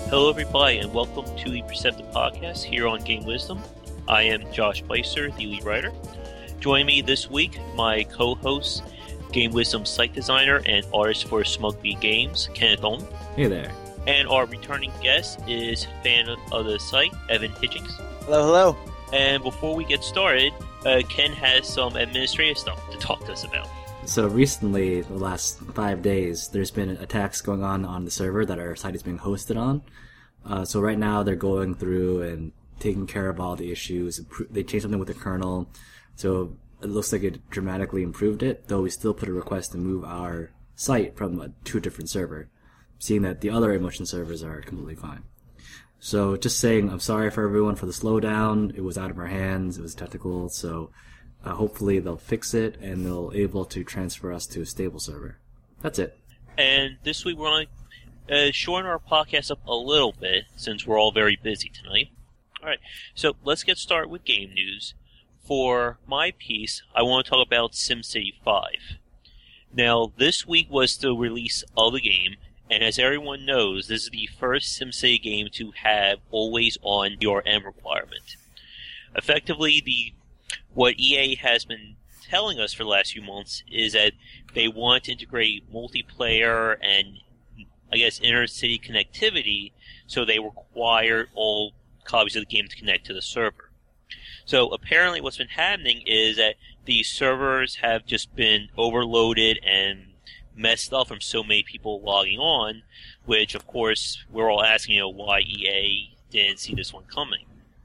Hello, everybody, and welcome to the Perceptive Podcast here on Game Wisdom. I am Josh Beiser, the lead writer. Joining me this week, my co-host, Game Wisdom site designer and artist for Smugby Games, Kenneth Ohm. Hey there. And our returning guest is fan of the site, Evan Hitchings. Hello, hello. And before we get started, Ken has some administrative stuff to talk to us about. So recently, the last 5 days, there's been attacks going on the server that our site is being hosted on. So right now they're going through and taking care of all the issues. They changed something with the kernel, so it looks like it dramatically improved it, though we still put a request to move our site to a different server, seeing that the other Emotion servers are completely fine. So just saying, I'm sorry for everyone for the slowdown. It was out of our hands. It was technical, so hopefully they'll fix it and they'll able to transfer us to a stable server. That's it. And this week we're going to shorten our podcast up a little bit since we're all very busy tonight. Alright, so let's get started with game news. For my piece, I want to talk about SimCity 5. Now, this week was the release of the game, and as everyone knows, this is the first SimCity game to have always-on DRM requirement. Effectively, what EA has been telling us for the last few months is that they want to integrate multiplayer and, I guess, inter-city connectivity, so they require all copies of the game to connect to the server. So apparently what's been happening is that the servers have just been overloaded and messed up from so many people logging on, which, of course, we're all asking, why EA didn't see this one coming.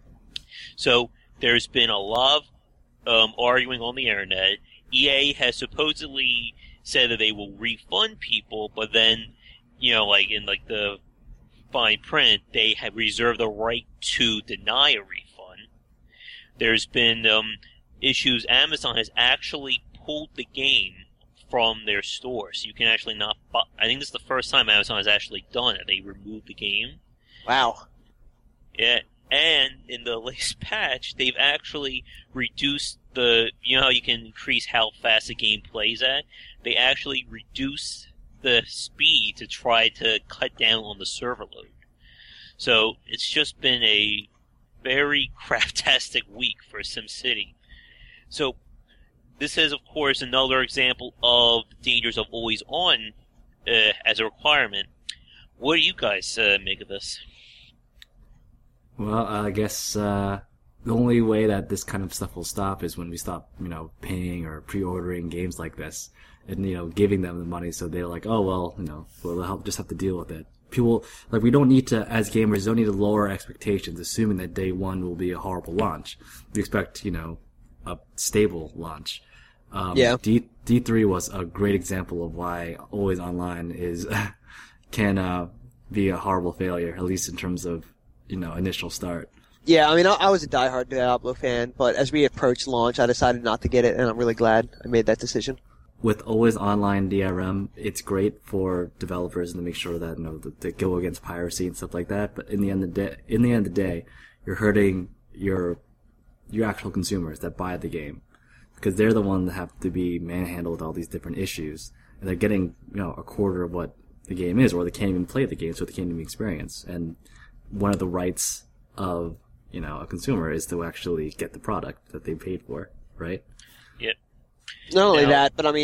So there's been a lot of arguing on the internet. EA has supposedly said that they will refund people, but then, in the fine print, they have reserved the right to deny a refund. There's been issues. Amazon has actually pulled the game from their store, so you can actually not buy. I think this is the first time Amazon has actually done it. They removed the game. Wow. Yeah. And in the latest patch, they've actually reduced how you can increase how fast the game plays at? They actually reduced the speed to try to cut down on the server load. So it's just been a very craptastic week for SimCity. So this is, of course, another example of the dangers of always on as a requirement. What do you guys make of this? Well, I guess the only way that this kind of stuff will stop is when we stop, paying or pre-ordering games like this, and giving them the money, so they're like, oh well, we'll just have to deal with it. People we don't need to, as gamers, don't need to lower expectations, assuming that day one will be a horrible launch. We expect, a stable launch. Yeah. D3 was a great example of why always online can be a horrible failure, at least in terms of initial start. Yeah, I was a diehard Diablo fan, but as we approached launch, I decided not to get it, and I'm really glad I made that decision. With always online DRM, it's great for developers to make sure that they go against piracy and stuff like that. But in the end of the day, you're hurting your actual consumers that buy the game, because they're the ones that have to be manhandled with all these different issues, and they're getting a quarter of what the game is, or they can't even play the game, so they can't even experience. And one of the rights of a consumer is to actually get the product that they paid for, right? Yep. Not only that, but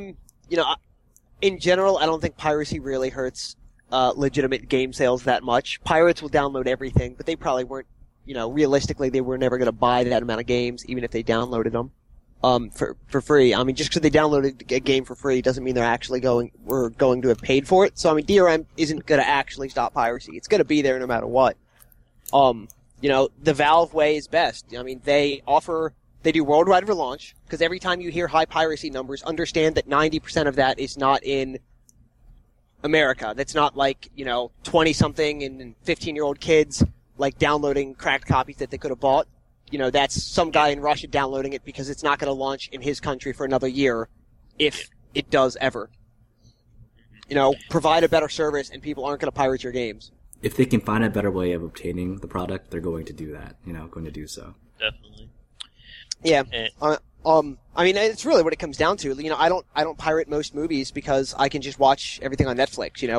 in general, I don't think piracy really hurts legitimate game sales that much. Pirates will download everything, but they probably weren't, realistically, they were never going to buy that amount of games, even if they downloaded them for free. Just because they downloaded a game for free doesn't mean they're actually going to have paid for it. So, DRM isn't going to actually stop piracy. It's going to be there no matter what. The Valve way is best. They do worldwide relaunch, because every time you hear high piracy numbers, understand that 90% of that is not in America. That's not 20-something and 15-year-old kids, downloading cracked copies that they could have bought. That's some guy in Russia downloading it because it's not going to launch in his country for another year, if it does ever. Provide a better service and people aren't going to pirate your games. If they can find a better way of obtaining the product, they're going to do that, going to do so. Definitely. Yeah. It's really what it comes down to. I don't pirate most movies because I can just watch everything on Netflix,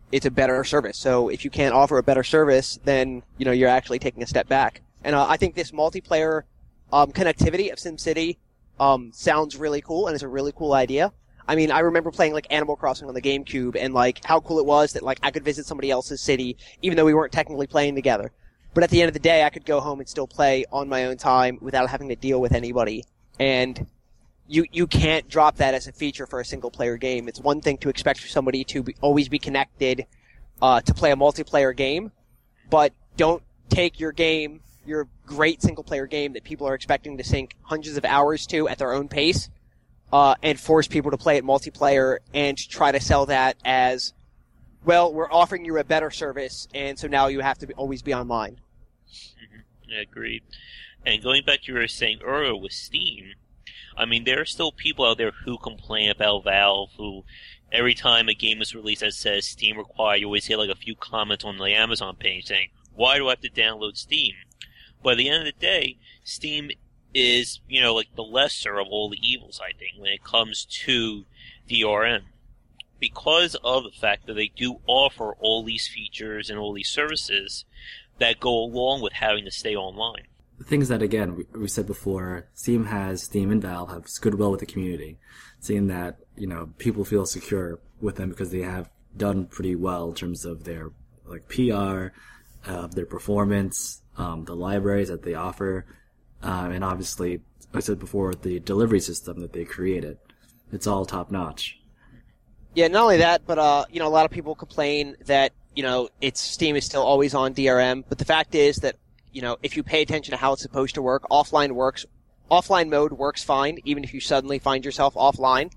it's a better service. So if you can't offer a better service, then, you're actually taking a step back. And I think this multiplayer connectivity of SimCity sounds really cool, and it's a really cool idea. I mean, I remember playing, like, Animal Crossing on the GameCube, and, like, how cool it was that, like, I could visit somebody else's city, even though we weren't technically playing together. But at the end of the day, I could go home and still play on my own time without having to deal with anybody. And you can't drop that as a feature for a single-player game. It's one thing to expect somebody to always be connected to play a multiplayer game, but don't take your great single-player game that people are expecting to sink hundreds of hours to at their own pace, and force people to play it multiplayer and try to sell that as, well, we're offering you a better service, and so now you have to always be online. Mm-hmm. Agreed. And going back to what you were saying earlier with Steam, I mean, there are still people out there who complain about Valve, who every time a game is released that says Steam required, you always hear like a few comments on the Amazon page saying, why do I have to download Steam? But at the end of the day, Steam is, like the lesser of all the evils, I think, when it comes to DRM. Because of the fact that they do offer all these features and all these services that go along with having to stay online. The thing is that, again, we said before, Steam and Valve have goodwill with the community, seeing that, people feel secure with them because they have done pretty well in terms of their, like, PR, their performance, the libraries that they offer, and obviously, I said before, the delivery system that they created. It's all top-notch. Yeah, not only that, but, a lot of people complain that, Steam is still always on DRM, but the fact is that, if you pay attention to how it's supposed to work, offline mode works fine, even if you suddenly find yourself offline.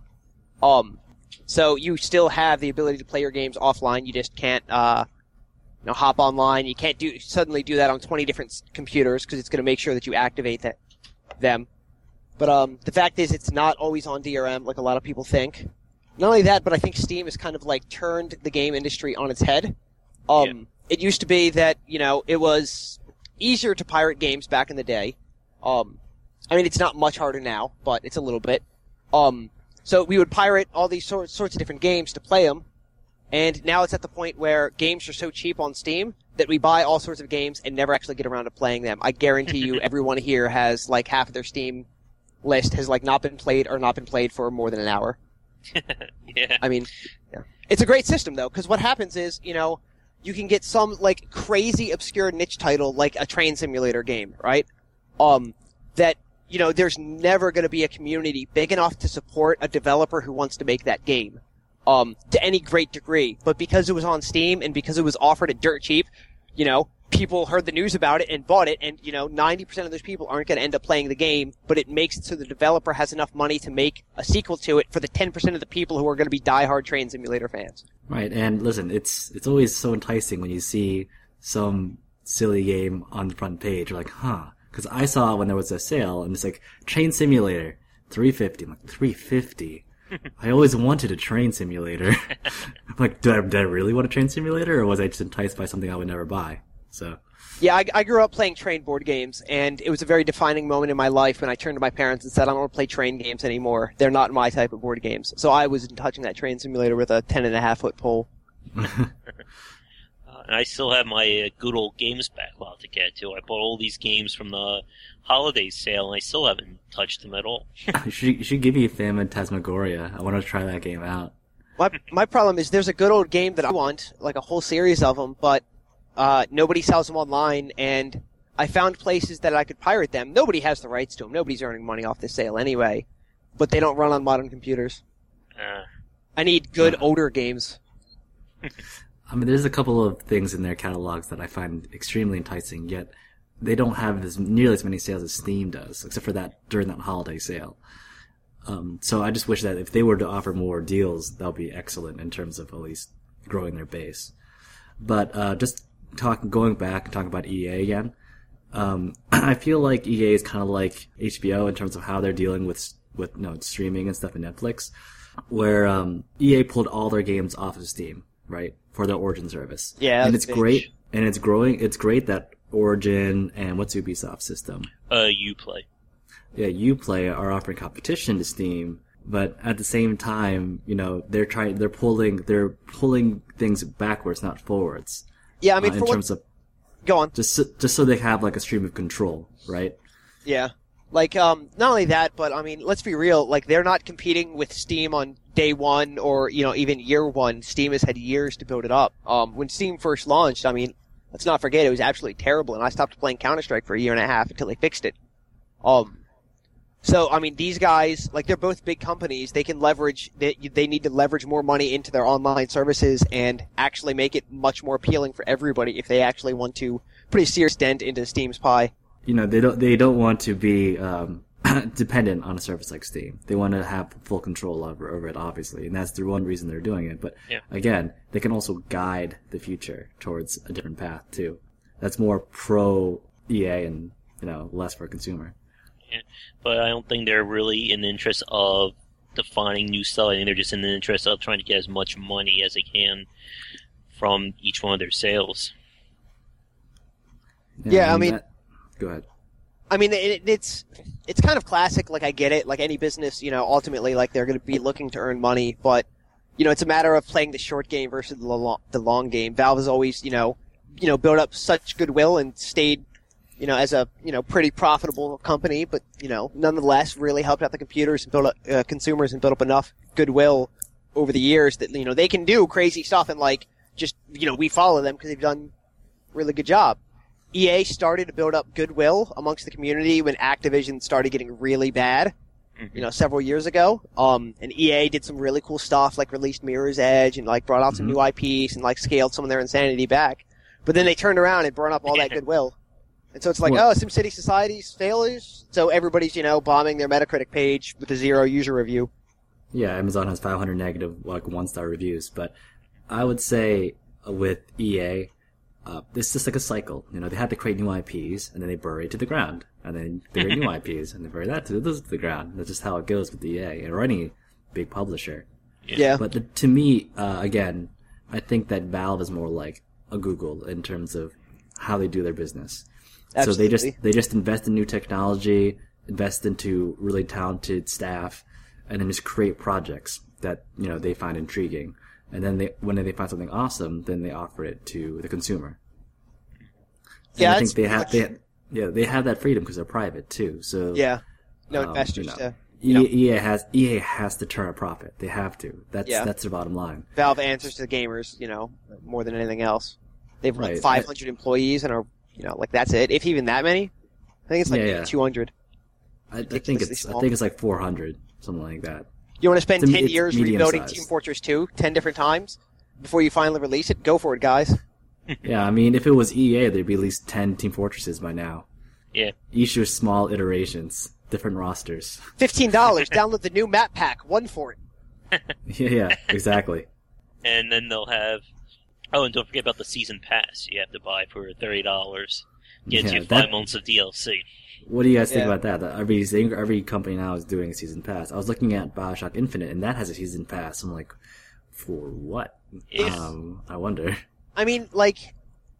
So you still have the ability to play your games offline, you just can't, hop online, you can't suddenly do that on 20 different computers, because it's going to make sure that you activate them. But, the fact is, it's not always on DRM, like a lot of people think. Not only that, but I think Steam has kind of, like, turned the game industry on its head. It used to be that, it was easier to pirate games back in the day. I mean, it's not much harder now, but it's a little bit. So we would pirate all these sorts of different games to play them, and now it's at the point where games are so cheap on Steam that we buy all sorts of games and never actually get around to playing them. I guarantee you everyone here has, like, half of their Steam list has, like, not been played for more than an hour. Yeah. I mean, yeah. It's a great system, though, because what happens is, you can get some, like, crazy obscure niche title, like a train simulator game, right? That, there's never going to be a community big enough to support a developer who wants to make that game, to any great degree. But because it was on Steam and because it was offered at dirt cheap, people heard the news about it and bought it, and, 90% of those people aren't going to end up playing the game, but it makes it so the developer has enough money to make a sequel to it for the 10% of the people who are going to be diehard train simulator fans. Right, and listen, it's always so enticing when you see some silly game on the front page. You're like, huh. Because I saw when there was a sale, and it's like, train simulator, $350. I'm like, $350? I always wanted a train simulator. I'm like, did I really want a train simulator, or was I just enticed by something I would never buy? So. Yeah, I grew up playing train board games, and it was a very defining moment in my life when I turned to my parents and said, I don't want to play train games anymore. They're not my type of board games. So I was touching that train simulator with a 10.5-foot pole. And I still have my good old games backlog to get to. I bought all these games from the holiday sale, and I still haven't touched them at all. You should give me Phantasmagoria. I want to try that game out. My problem is there's a good old game that I want, like a whole series of them, but nobody sells them online, and I found places that I could pirate them. Nobody has the rights to them. Nobody's earning money off this sale anyway, but they don't run on modern computers. I need good older games. I mean, there's a couple of things in their catalogs that I find extremely enticing, yet they don't have nearly as many sales as Steam does, except for that during that holiday sale. So I just wish that if they were to offer more deals, that would be excellent in terms of at least growing their base. But just going back and talking about EA again, I feel like EA is kind of like HBO in terms of how they're dealing with streaming and stuff in Netflix, where EA pulled all their games off of Steam, right, for their Origin service. Yeah, and it's great, and it's growing. It's great that Origin and what's Ubisoft's system? Uplay. Yeah, Uplay are offering competition to Steam, But at the same time, they're pulling things backwards, not forwards. Yeah, I mean, in terms of go on. just so they have like a stream of control, right? Yeah. Like, not only that, but I mean, let's be real. Like, they're not competing with Steam on day one or, even year one. Steam has had years to build it up. When Steam first launched, I mean, let's not forget, it was absolutely terrible, and I stopped playing Counter-Strike for a year and a half until they fixed it. So, I mean, these guys, like, they're both big companies. They can leverage, they need to leverage more money into their online services and actually make it much more appealing for everybody if they actually want to put a serious dent into Steam's pie. They don't want to be dependent on a service like Steam. They want to have full control over it, obviously, and that's the one reason they're doing it. But again, they can also guide the future towards a different path too. That's more pro EA and less for consumer. Yeah, but I don't think they're really in the interest of defining new stuff. I think they're just in the interest of trying to get as much money as they can from each one of their sales. Yeah, I mean. Go ahead. I mean, it's kind of classic. Like, I get it. Like any business, ultimately, like they're going to be looking to earn money, but it's a matter of playing the short game versus the long game. Valve has always, built up such goodwill and stayed, as a pretty profitable company, but nonetheless, really helped out the computers and built up consumers and built up enough goodwill over the years that they can do crazy stuff and like just we follow them because they've done a really good job. EA started to build up goodwill amongst the community when Activision started getting really bad, several years ago. And EA did some really cool stuff, like released Mirror's Edge and like brought out some new IPs and like scaled some of their insanity back. But then they turned around and burned up all that goodwill. And so it's like, SimCity Society's failures. So everybody's, bombing their Metacritic page with a 0 user review. Yeah, Amazon has 500 negative, like 1-star reviews. But I would say with EA, it's just like a cycle. They had to create new IPs, and then they bury it to the ground. And then they create new IPs, and they bury that to the ground. That's just how it goes with EA, or any big publisher. Yeah. But to me, again, I think that Valve is more like a Google in terms of how they do their business. Absolutely. So they just invest in new technology, invest into really talented staff, and then just create projects that, they find intriguing. And then when they find something awesome, then they offer it to the consumer. And I think they have that freedom because they're private too. So no investors. EA has to turn a profit. They have to. That's their bottom line. Valve answers to the gamers, more than anything else. They've like 500 employees and are, like that's it. If even that many, I think it's like 200. I think it's like 400, something like that. You want to spend 10 years rebuilding size. Team Fortress 2 10 different times before you finally release it? Go for it, guys. Yeah, I mean, if it was EA, there'd be at least 10 Team Fortresses by now. Yeah. Each are small iterations, different rosters. $15. Download the new map pack. One for it. Yeah, exactly. And then they'll have... Oh, and don't forget about the Season Pass you have to buy for $30. Gets you 5 months of DLC. What do you guys think about that? Every company now is doing a season pass. I was looking at BioShock Infinite, and that has a season pass. I'm like, for what? I wonder. I mean, like,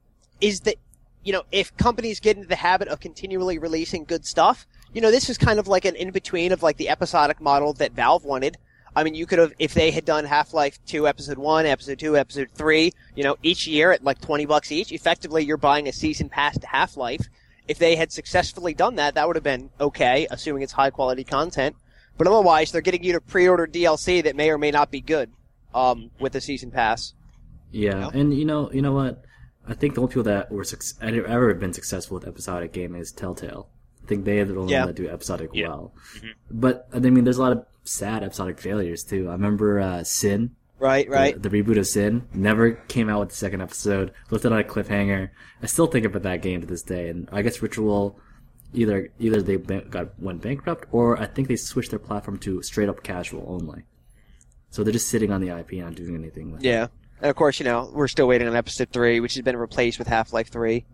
if companies get into the habit of continually releasing good stuff, this is kind of like an in-between of like the episodic model that Valve wanted. I mean, you could have, if they had done Half-Life 2 Episode 1, Episode 2, Episode 3, each year at like $20 each, effectively you're buying a season pass to Half-Life. If they had successfully done that, that would have been okay, assuming it's high-quality content. But otherwise, they're getting you to pre-order DLC that may or may not be good with the season pass. Yeah, and you know what? I think the only people that were ever been successful with episodic game is Telltale. I think they are the only ones that do episodic well. Mm-hmm. But, I mean, there's a lot of sad episodic failures, too. I remember Sin. Right. The reboot of Sin never came out with the second episode. Left it on a cliffhanger. I still think about that game to this day. And I guess Ritual, either they went bankrupt, or I think they switched their platform to straight up casual only. So they're just sitting on the IP and not doing anything with it. Yeah. And of course, we're still waiting on Episode 3, which has been replaced with Half-Life 3.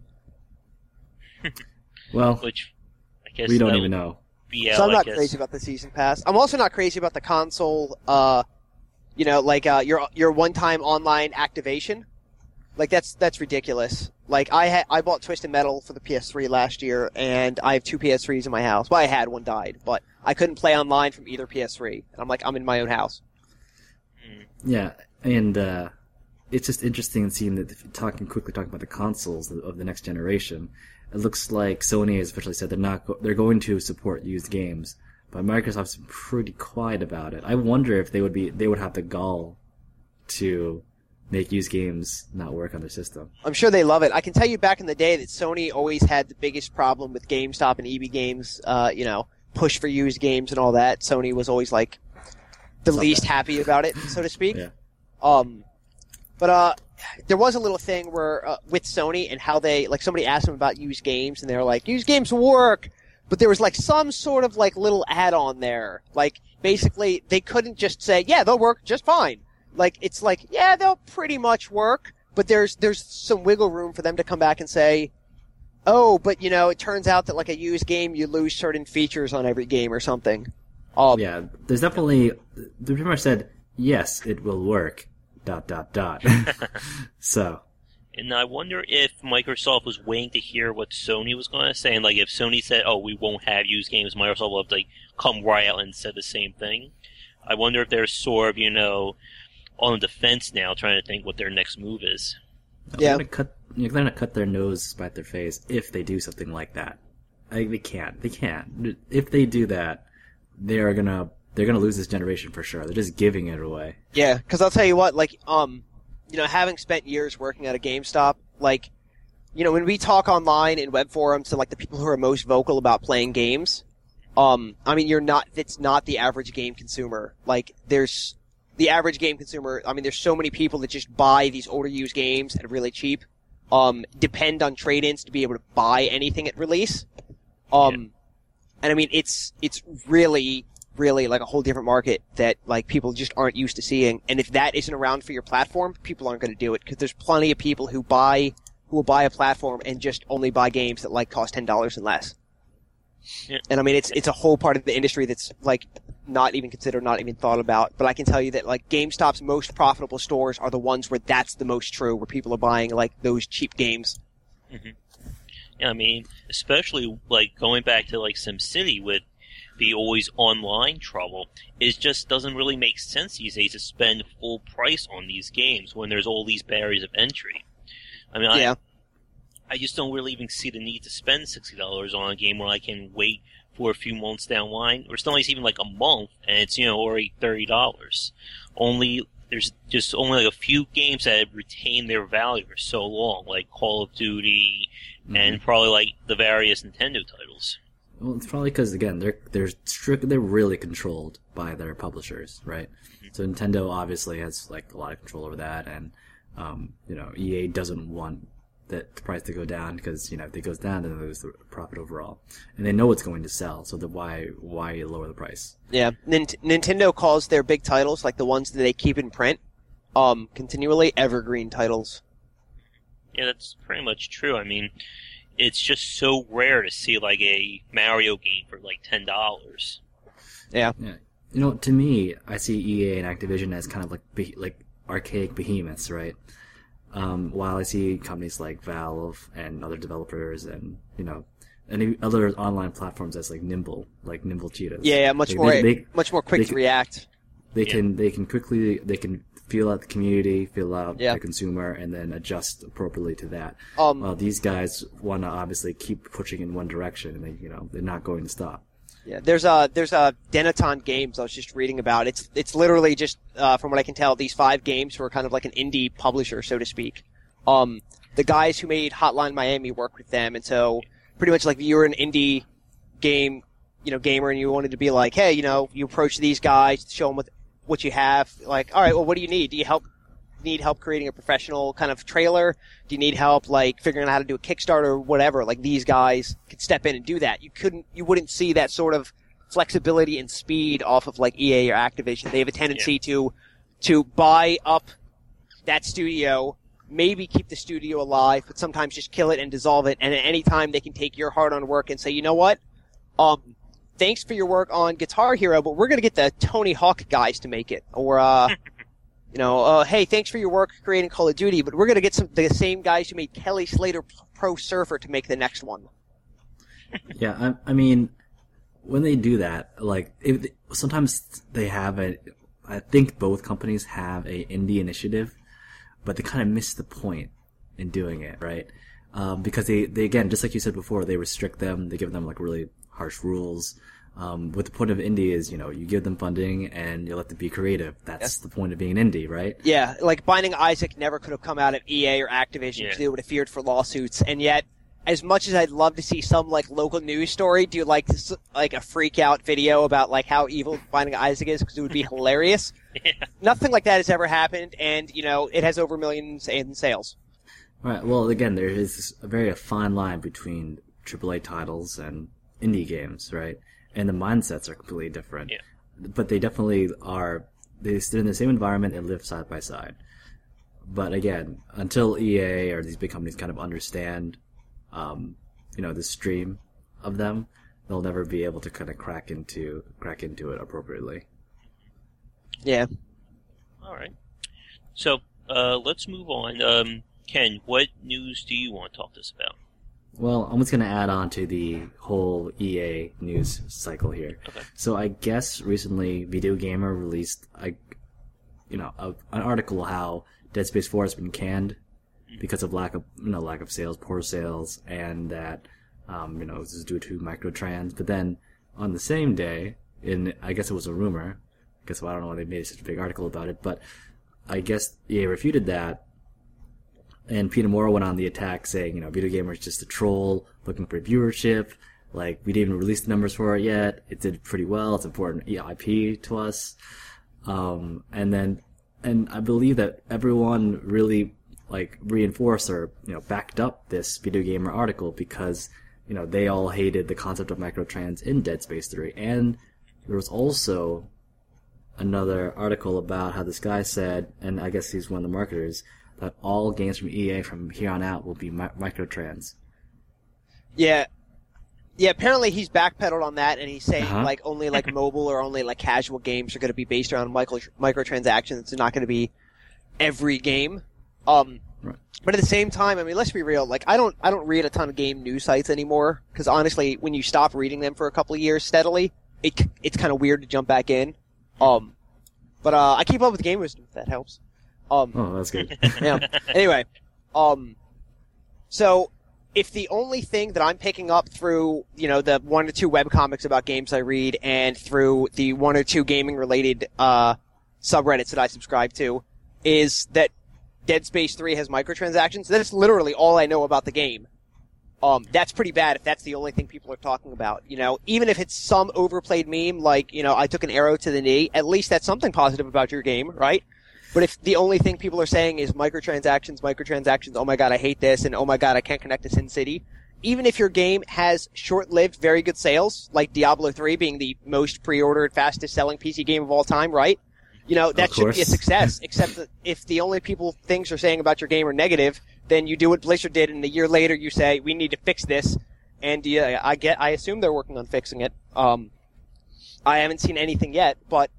Well, which I guess we don't even know. So I'm not crazy about the season pass. I'm also not crazy about the console, your one-time online activation. Like that's ridiculous. Like, I bought Twisted Metal for the PS3 last year, and I have 2 PS3s in my house. Well, I had, one died, but I couldn't play online from either PS3. And I'm like, I'm in my own house. Yeah, and it's just interesting seeing that, talking about the consoles of the next generation. It looks like Sony has officially said they're going to support used games, but Microsoft's been pretty quiet about it. I wonder if they would have the gall to make used games not work on their system. I'm sure they love it. I can tell you back in the day that Sony always had the biggest problem with GameStop and EB Games, push for used games and all that. Sony was always like the least happy about it, so to speak. Yeah. But there was a little thing where with Sony and how they, like, somebody asked them about used games and they were like, used games work, but there was like some sort of like little add-on there. Like, basically they couldn't just say, yeah, they'll work just fine. Like, it's like, yeah, they'll pretty much work, but there's some wiggle room for them to come back and say, oh, but it turns out that like a used game, you lose certain features on every game or something. Yeah, there's definitely, they pretty much said, yes, it will work, ... So. And I wonder if Microsoft was waiting to hear what Sony was going to say, and like if Sony said, oh, we won't have used games, Microsoft will have to like come right out and say the same thing. I wonder if they're sort of, on the defense now, trying to think what their next move is. Yeah. They're gonna cut their nose despite their face if they do something like that. They can't. If they do that, they're gonna lose this generation for sure. They're just giving it away. Yeah, because I'll tell you what, like, having spent years working at a GameStop, like, when we talk online in web forums to like the people who are most vocal about playing games, it's not the average game consumer. Like, there's the average game consumer, there's so many people that just buy these older used games at really cheap, depend on trade-ins to be able to buy anything at release. And it's really, really like a whole different market that like people just aren't used to seeing. And if that isn't around for your platform, people aren't going to do it, because there's plenty of people who will buy a platform and just only buy games that like cost $10 and less. Yeah. And it's a whole part of the industry that's like not even considered, not even thought about. But I can tell you that like GameStop's most profitable stores are the ones where that's the most true, where people are buying like those cheap games. Mm-hmm. Yeah, especially like going back to like SimCity with the always online trouble, it just doesn't really make sense these days to spend full price on these games when there's all these barriers of entry. I just don't really even see the need to spend $60 on a game when I can wait for a few months down the line, or sometimes even like a month, and it's already $30. There's just only like a few games that have retained their value for so long, like Call of Duty, and probably like the various Nintendo titles. Well, it's probably because again they're really controlled by their publishers, right? Mm-hmm. So Nintendo obviously has like a lot of control over that, and EA doesn't want the price to go down, because if it goes down, then they lose the profit overall, and they know it's going to sell. So why lower the price? Yeah, Nintendo calls their big titles, like the ones that they keep in print, continually evergreen titles. Yeah, that's pretty much true. It's just so rare to see like a Mario game for like $10. Yeah. To me, I see EA and Activision as kind of like archaic behemoths, right? While I see companies like Valve and other developers and any other online platforms as like nimble cheetahs. Yeah, much more quick to react. They can feel out the community, feel out the consumer, and then adjust appropriately to that. While these guys want to obviously keep pushing in one direction, and they're not going to stop. Yeah, there's a Denaton Games I was just reading about. It's literally just from what I can tell, these 5 games who are kind of like an indie publisher, so to speak. The guys who made Hotline Miami work with them, and so pretty much like if you were an indie game, gamer, and you wanted to be like, hey, you approach these guys, show them what you have. Like, all right, well, what do you need? Do you need help creating a professional kind of trailer? Do you need help like figuring out how to do a Kickstarter or whatever? Like, these guys could step in and do that. You wouldn't see that sort of flexibility and speed off of like EA or Activision. They have a tendency to buy up that studio, maybe keep the studio alive, but sometimes just kill it and dissolve it. And at any time they can take your hard-earned work and say, you know what? Thanks for your work on Guitar Hero, but we're going to get the Tony Hawk guys to make it. Or, Hey, thanks for your work creating Call of Duty, but we're going to get the same guys who made Kelly Slater Pro Surfer to make the next one. Yeah, I mean, when they do that, like, sometimes they have I think both companies have a indie initiative, but they kind of miss the point in doing it, right? Because they again, just like you said before, they restrict them, they give them like really harsh rules. What the point of indie is, you give them funding and you let them be creative. That's the point of being an indie, right? Yeah, like Binding Isaac never could have come out of EA or Activision because they would have feared for lawsuits. And yet, as much as I'd love to see some like local news story do like this, like a freak out video about like how evil Binding Isaac is because it would be hilarious. Nothing like that has ever happened, and it has over millions in sales. Right. Well, again, there is a very fine line between AAA titles and indie games, right? And the mindsets are completely different. Yeah. But they definitely are. They're in the same environment and live side by side. But again, until EA or these big companies kind of understand, the stream of them, they'll never be able to kind of crack into it appropriately. Yeah. All right. So let's move on. Ken, what news do you want to talk to us about? Well, I'm just going to add on to the whole EA news cycle here. Okay. So I guess recently Video Gamer released an article how Dead Space 4 has been canned because of lack of sales, poor sales, and that this is due to microtrans. But then on the same day, I guess it was a rumor. I don't know why they made such a big article about it, but I guess EA refuted that. And Peter Moore went on the attack saying, Video Gamer is just a troll looking for viewership. Like, we didn't even release the numbers for it yet. It did pretty well. It's important IP to us. And I believe that everyone really, reinforced or, backed up this Video Gamer article because, they all hated the concept of microtrans in Dead Space 3. And there was also another article about how this guy said, and I guess he's one of the marketers, that all games from EA from here on out will be microtrans. Yeah. Yeah, apparently he's backpedaled on that, and he's saying, only, mobile or only, casual games are going to be based around microtransactions. It's not going to be every game. Right. But at the same time, I mean, let's be real. I don't read a ton of game news sites anymore, because honestly, when you stop reading them for a couple of years steadily, it's kind of weird to jump back in. But I keep up with Game Wisdom, if that helps. That's good. Yeah. Anyway, so if the only thing that I'm picking up through, the 1 or 2 webcomics about games I read and through the 1 or 2 gaming related subreddits that I subscribe to is that Dead Space 3 has microtransactions, that's literally all I know about the game. That's pretty bad if that's the only thing people are talking about. Even if it's some overplayed meme like, I took an arrow to the knee, at least that's something positive about your game, right? But if the only thing people are saying is microtransactions, oh my god, I hate this, and oh my god, I can't connect to Sin City, even if your game has short-lived, very good sales, like Diablo 3 being the most pre-ordered, fastest-selling PC game of all time, right? That should be a success, except that if the only things are saying about your game are negative, then you do what Blizzard did, and a year later you say, we need to fix this, and I assume they're working on fixing it. I haven't seen anything yet, but,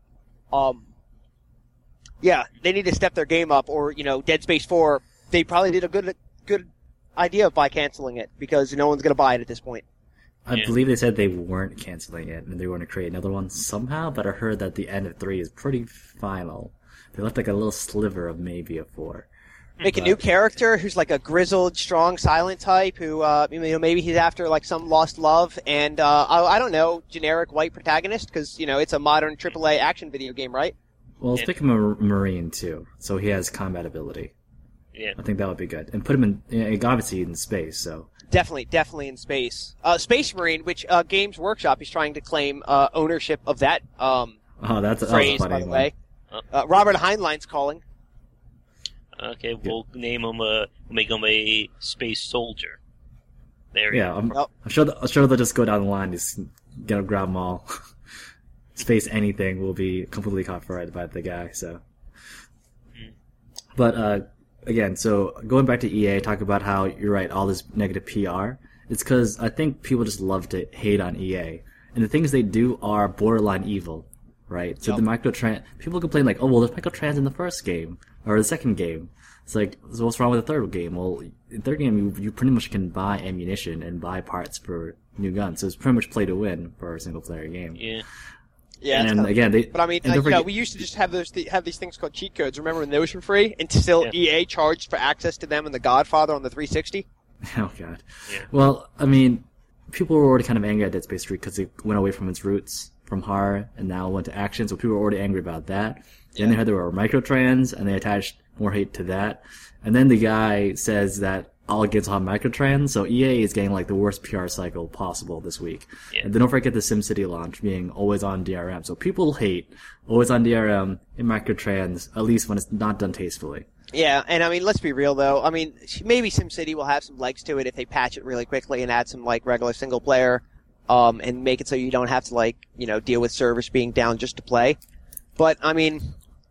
yeah, they need to step their game up, or, Dead Space 4, they probably did a good idea by canceling it, because no one's going to buy it at this point. I believe they said they weren't canceling it, and they were going to create another one somehow, but I heard that the end of 3 is pretty final. They left a little sliver of maybe a 4. Make a new character who's a grizzled, strong, silent type who, maybe he's after some lost love, and, I don't know, generic white protagonist, because, it's a modern AAA action video game, right? Well, let's pick him a Marine, too, so he has combat ability. Yeah. I think that would be good. And put him obviously in space, so. Definitely in space. Space Marine, which Games Workshop is trying to claim ownership of that that's phrase, a funny by the one. way. Robert Heinlein's calling. Okay, we'll make him a space soldier. There you go. I'm sure they'll just go down the line, just grab them all. Space anything will be completely copyrighted by the guy, so. But, again, so going back to EA, talk about how you're right, all this negative PR. It's because I think people just love to hate on EA. And the things they do are borderline evil. right? So the microtrans, people complain like, oh, well, there's microtrans in the first game or the second game. It's like, so what's wrong with the third game? Well, in the third game, you pretty much can buy ammunition and buy parts for new guns. So it's pretty much play to win for a single player game. Yeah. Yeah, And again, But I mean, we used to just have these things called cheat codes. Remember when those were free? And still EA charged for access to them in The Godfather on the 360? Oh, God. Yeah. Well, I mean, people were already kind of angry at Dead Space 3 because it went away from its roots from horror and now went to action, so people were already angry about that. Then they heard there were microtrans, and they attached more hate to that. And then the guy says that all against all microtrans, so EA is getting like the worst PR cycle possible this week. Yeah. And then don't forget the SimCity launch being always on DRM. So people hate always on DRM and microtrans, at least when it's not done tastefully. Yeah, and I mean, let's be real though. I mean, maybe SimCity will have some legs to it if they patch it really quickly and add some like regular single player, and make it so you don't have to like, deal with servers being down just to play. But I mean,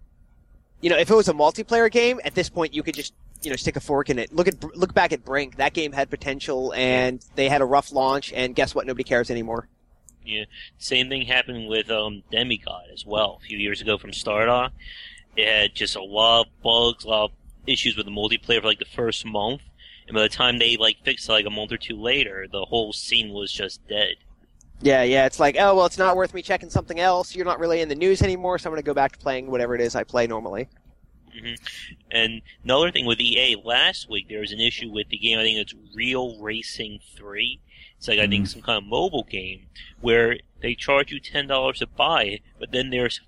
if it was a multiplayer game, at this point you could just stick a fork in it. Look back at Brink. That game had potential, and they had a rough launch, and guess what? Nobody cares anymore. Yeah. Same thing happened with Demigod as well. A few years ago from Stardock. It had just a lot of bugs, a lot of issues with the multiplayer for like the first month. And by the time they fixed it like a month or two later, the whole scene was just dead. Yeah, it's like, oh, well, it's not worth me checking something else. You're not really in the news anymore, so I'm going to go back to playing whatever it is I play normally. Mm-hmm. And another thing with EA, last week there was an issue with the game, I think it's Real Racing 3. It's like, I think, some kind of mobile game where they charge you $10 to buy it, but then there's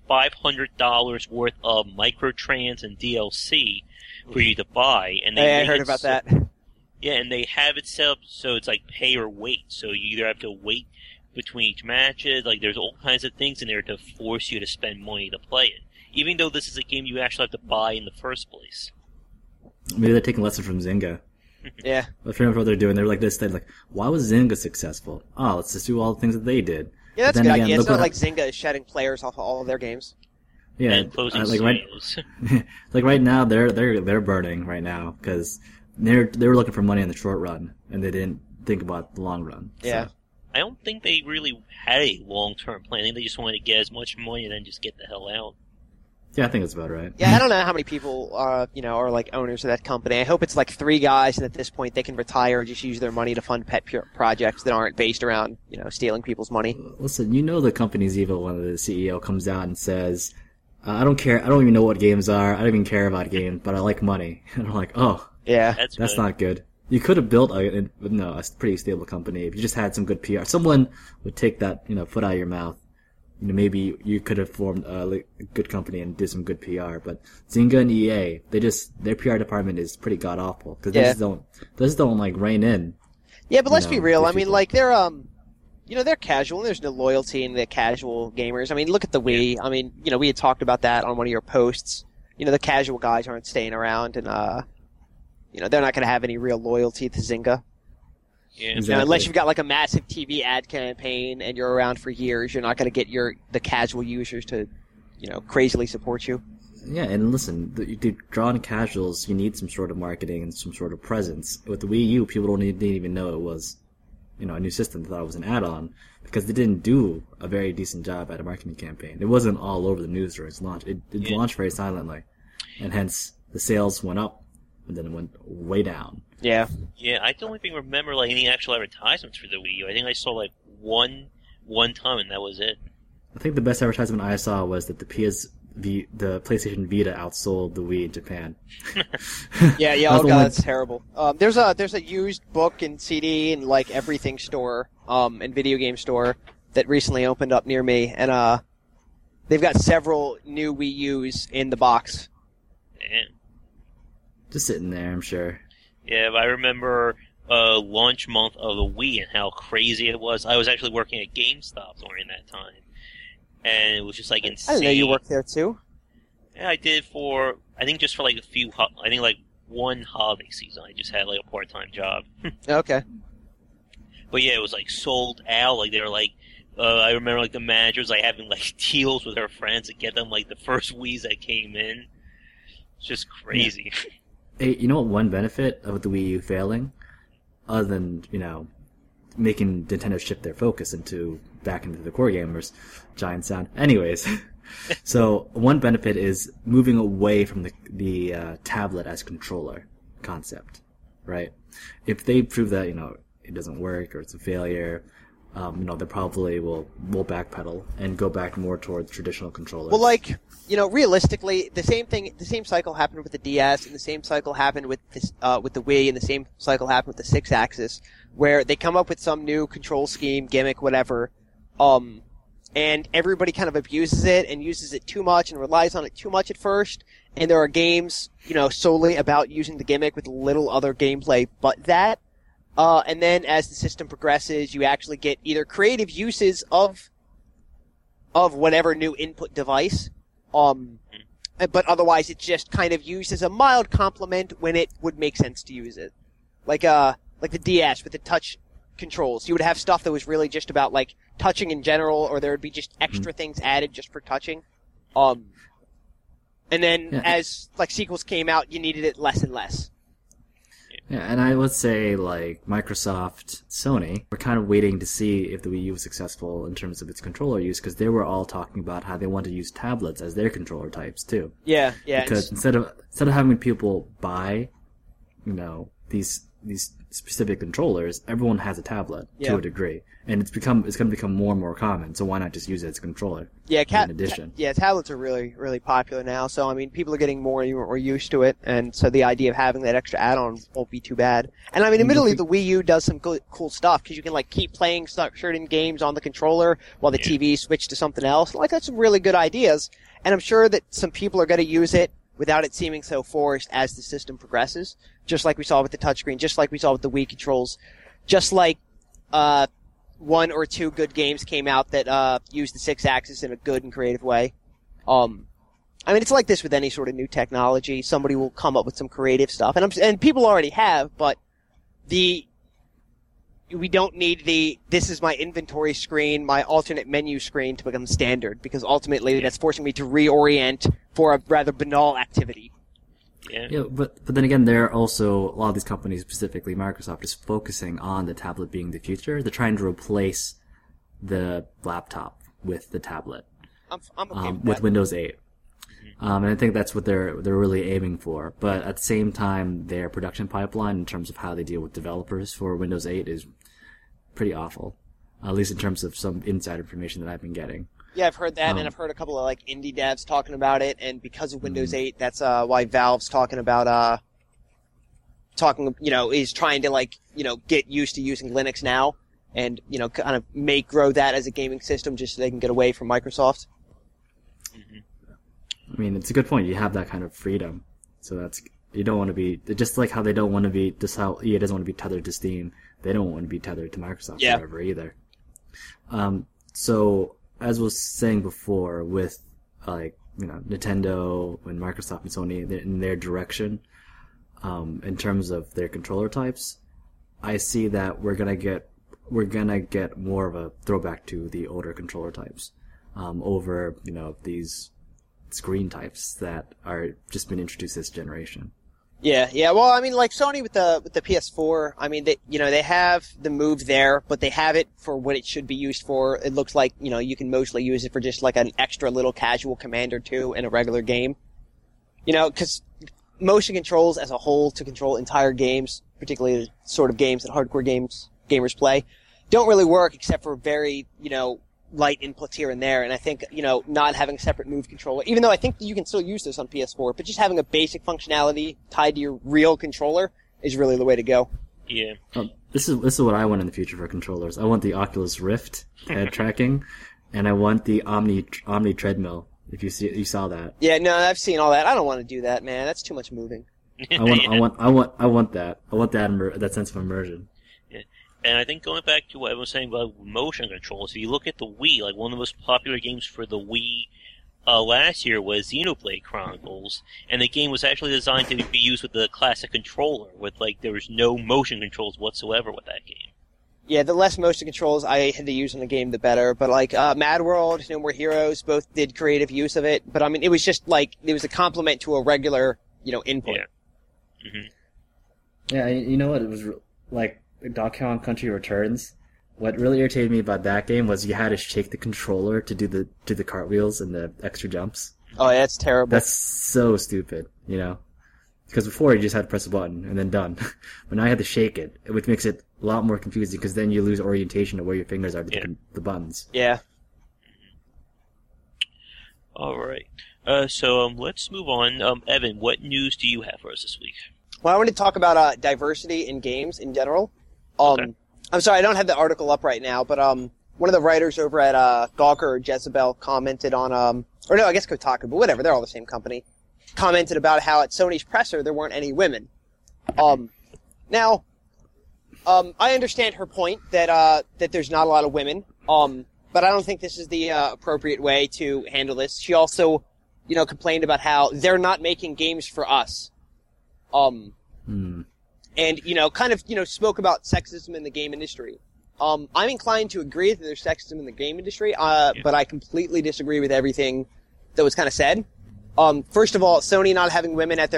$500 worth of microtrans and DLC for you to buy. And I heard about that. Yeah, and they have it set up so it's like pay or wait. So you either have to wait between each matches, like there's all kinds of things in there to force you to spend money to play it. Even though this is a game you actually have to buy in the first place. Maybe they're taking lessons from Zynga. Yeah. But figuring out what they're doing, they're like this. They're like, why was Zynga successful? Oh, let's just do all the things that they did. Yeah, that's a good idea. It's not like Zynga is shedding players off of all of their games. Yeah, and closing studios. Like right now, they're burning right now because they were looking for money in the short run and they didn't think about the long run. Yeah. So. I don't think they really had a long-term plan. I think they just wanted to get as much money and then just get the hell out. Yeah, I think that's about right. Yeah, I don't know how many people are like owners of that company. I hope it's like 3 guys, and at this point they can retire and just use their money to fund pet projects that aren't based around, stealing people's money. Listen, the company's evil when the CEO comes out and says, I don't care, I don't even know what games are, I don't even care about games, but I like money. And I'm like, oh, yeah, that's not good. You could have built a pretty stable company if you just had some good PR. Someone would take that, foot out of your mouth. Maybe you could have formed a good company and did some good PR. But Zynga and EA, their PR department is pretty god awful because they just don't rein in. Yeah, but let's be real. I mean, they're casual and there's no loyalty in the casual gamers. I mean, look at the Wii. I mean, we had talked about that on one of your posts. The casual guys aren't staying around and they're not going to have any real loyalty to Zynga. Yeah. Exactly. Unless you've got like a massive TV ad campaign and you're around for years, you're not going to get the casual users to, crazily support you. Yeah, and listen, to draw in casuals, you need some sort of marketing and some sort of presence. With the Wii U, people didn't even know it was, a new system. They thought it was an add-on because they didn't do a very decent job at a marketing campaign. It wasn't all over the news during its launch. It launched very silently, and hence the sales went up. And then it went way down. Yeah. Yeah, I don't even remember any actual advertisements for the Wii U. I think I saw one time and that was it. I think the best advertisement I saw was that the PlayStation Vita outsold the Wii in Japan. Yeah, oh god, that's terrible. There's a used book and CD and everything store, and video game store that recently opened up near me, and they've got several new Wii U's in the box. Yeah. Just sitting there, I'm sure. Yeah, but I remember launch month of the Wii and how crazy it was. I was actually working at GameStop during that time. And it was just insane. I didn't know you worked there too. Yeah, I did just for a few, one holiday season. I just had a part-time job. Okay. But yeah, it was sold out. They were I remember the managers having deals with her friends to get them the first Wii's that came in. It's just crazy. Yeah. Hey, you know what one benefit of the Wii U failing? Other than, making Nintendo shift their focus back into the core gamers, giant sound. Anyways, So one benefit is moving away from the tablet as controller concept, right? If they prove that it doesn't work or it's a failure, they probably will backpedal and go back more towards traditional controllers. Well, realistically, the same cycle happened with the DS, and the same cycle happened with this, with the Wii, and the same cycle happened with the 6-axis, where they come up with some new control scheme, gimmick, whatever, and everybody kind of abuses it and uses it too much and relies on it too much at first, and there are games, solely about using the gimmick with little other gameplay but that. And then as the system progresses, you actually get either creative uses of whatever new input device, but otherwise it's just kind of used as a mild complement when it would make sense to use it. Like the DS with the touch controls. You would have stuff that was really just about touching in general, or there would be just extra things added just for touching. And then as sequels came out, you needed it less and less. Yeah, and I would say Microsoft, Sony, we're kind of waiting to see if the Wii U was successful in terms of its controller use, because they were all talking about how they want to use tablets as their controller types too. Yeah. Because instead of having people buy, these specific controllers, everyone has a tablet to a degree, and it's going to become more and more common. So why not just use it as a controller? Yeah, in addition, tablets are really, really popular now. So I mean, people are getting more and more used to it, and so the idea of having that extra add-on won't be too bad. And I mean, admittedly, the Wii U does some cool stuff because you can keep playing certain games on the controller while the TV switch to something else. That's some really good ideas, and I'm sure that some people are going to use it without it seeming so forced as the system progresses. Just like we saw with the touchscreen, just like we saw with the Wii controls, just like one or two good games came out that used the 6-axis in a good and creative way. I mean, it's like this with any sort of new technology. Somebody will come up with some creative stuff, and people already have, but we don't need this is my inventory screen, my alternate menu screen to become standard, because ultimately that's forcing me to reorient for a rather banal activity. Yeah, but then again, there are also a lot of these companies, specifically Microsoft, is focusing on the tablet being the future. They're trying to replace the laptop with the tablet. I'm okay with with Windows 8. And I think that's what they're really aiming for. But at the same time, their production pipeline in terms of how they deal with developers for Windows 8 is pretty awful. At least in terms of some inside information that I've been getting. Yeah, I've heard that, and I've heard a couple of indie devs talking about it, and because of Windows 8, that's why Valve's talking about is trying to get used to using Linux now, and kind of grow that as a gaming system just so they can get away from Microsoft. I mean, it's a good point. You have that kind of freedom, so you don't want to be just like how they don't want to be just how EA doesn't want to be tethered to Steam. They don't want to be tethered to Microsoft forever either. So, as I was saying before, with Nintendo and Microsoft and Sony in their direction, in terms of their controller types, I see that we're gonna get more of a throwback to the older controller types, over these screen types that are just been introduced this generation. Yeah. Well, I mean, Sony with the PS4, I mean, they have the Move there, but they have it for what it should be used for. It looks like, you can mostly use it for just an extra little casual command or two in a regular game. Because motion controls as a whole to control entire games, particularly the sort of games that hardcore gamers play, don't really work except for very, light inputs here and there, and I think, not having a separate Move controller, even though I think you can still use this on PS4, but just having a basic functionality tied to your real controller is really the way to go. Yeah. This is what I want in the future for controllers. I want the Oculus Rift head tracking, and I want the Omni treadmill. If you saw that. Yeah, no, I've seen all that. I don't want to do that, man. That's too much moving. I want that. I want that sense of immersion. Yeah. And I think going back to what I was saying about motion controls, if you look at the Wii, one of the most popular games for the Wii last year was Xenoblade Chronicles, and the game was actually designed to be used with the classic controller, with there was no motion controls whatsoever with that game. Yeah, the less motion controls I had to use in the game, the better. But Mad World, No More Heroes, both did creative use of it. But I mean, it was just it was a complement to a regular, input. Yeah. Yeah, you know what? It was Donkey Kong Country Returns. what really irritated me about that game was you had to shake the controller to do the cartwheels and the extra jumps. Oh, yeah, that's terrible. That's so stupid, you know? Because before you just had to press a button and then done. But now you have to shake it, which makes it a lot more confusing because then you lose orientation of where your fingers are to the buttons. Yeah. All right. So let's move on. Evan, what news do you have for us this week? Well, I want to talk about diversity in games in general. Okay. I'm sorry, I don't have the article up right now, but one of the writers over at Gawker or Jezebel commented on, or no, I guess Kotaku, but whatever, they're all the same company, commented about how at Sony's presser there weren't any women. Now, I understand her point that there's not a lot of women, but I don't think this is the appropriate way to handle this. She also, complained about how they're not making games for us. And, kind of, spoke about sexism in the game industry. I'm inclined to agree that there's sexism in the game industry, but I completely disagree with everything that was kind of said. First of all, Sony not having women at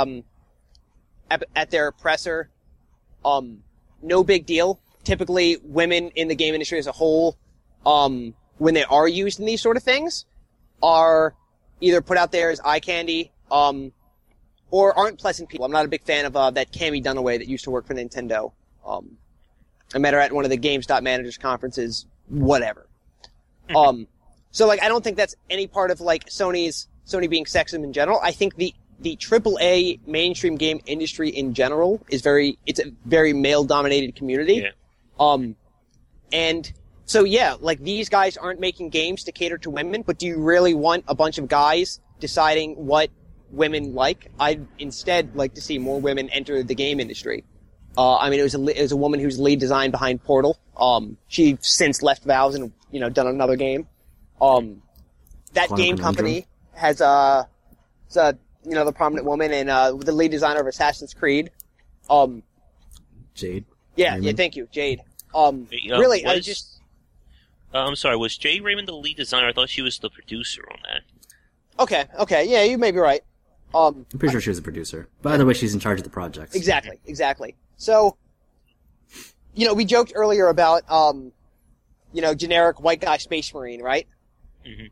their presser, no big deal. Typically, women in the game industry as a whole, when they are used in these sort of things, are either put out there as eye candy, or aren't pleasant people. I'm not a big fan of that Cammie Dunaway that used to work for Nintendo. I met her at one of the GameStop managers conferences, whatever. So I don't think that's any part of Sony being sexism in general. I think the AAA mainstream game industry in general it's a very male dominated community. Yeah. And so these guys aren't making games to cater to women, but do you really want a bunch of guys deciding what women like? I'd instead like to see more women enter the game industry. It was a woman who's lead design behind Portal. She since left Valve and, done another game. That game company has, the prominent woman and, the lead designer of Assassin's Creed. Jade. Yeah, thank you, Jade. Really, I'm sorry, was Jade Raymond the lead designer? I thought she was the producer on that. Okay, yeah, you may be right. I'm pretty sure she was a producer. By the way, she's in charge of the projects. Exactly. So, we joked earlier about, generic white guy space marine, right? Mm-hmm.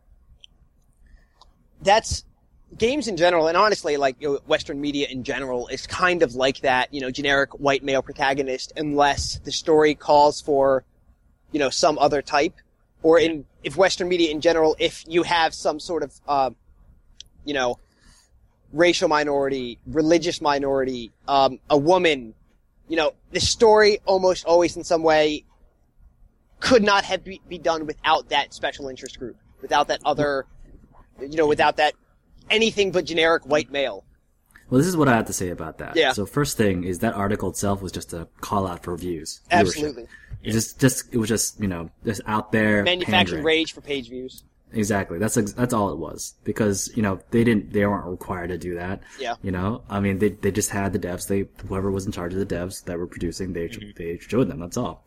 That's games in general, and honestly, Western media in general is kind of like that, generic white male protagonist, unless the story calls for, some other type. Or if Western media in general, if you have some sort of, racial minority, religious minority, a woman, the story almost always in some way could not have be done without that special interest group, without that other, without that anything but generic white male. Well, this is what I have to say about that. Yeah. So first thing is that article itself was just a call out for views. Absolutely. It was just just out there. Manufactured pandering. rage for page views. Exactly. That's all it was. Because, they weren't required to do that. Yeah. They just had the devs. Whoever was in charge of the devs that were producing, they showed them. That's all.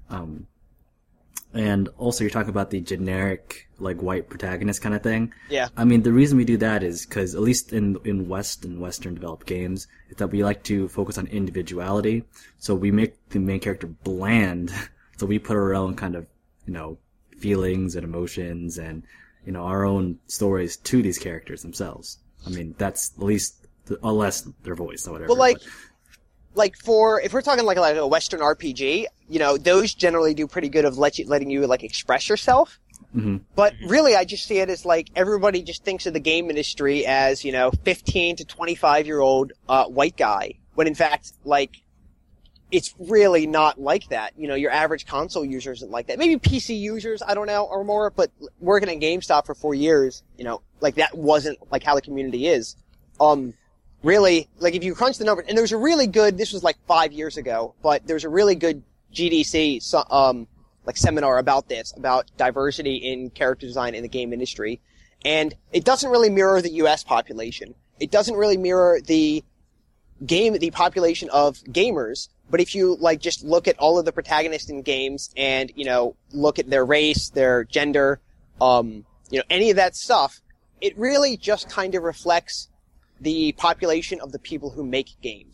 And also you're talking about the generic, white protagonist kind of thing. Yeah. The reason we do that is because, at least in Western developed games, is that we like to focus on individuality. So we make the main character bland. So we put our own kind of, feelings and emotions and, our own stories to these characters themselves. That's at least, unless their voice or whatever. Well, if we're talking like a Western RPG, those generally do pretty good of letting you express yourself. Mm-hmm. But really, I just see it as everybody just thinks of the game industry as 15 to 25-year-old white guy, when in fact it's really not like that. Your average console user isn't like that. Maybe PC users, I don't know, or more. But working at GameStop for 4 years, that wasn't how the community is. Really, if you crunch the numbers, and there's a really good, this was 5 years ago, but there's a really good GDC, seminar about this, about diversity in character design in the game industry. And it doesn't really mirror the US population. It doesn't really mirror the population of gamers. But if you, just look at all of the protagonists in games and, look at their race, their gender, any of that stuff, it really just kind of reflects the population of the people who make games.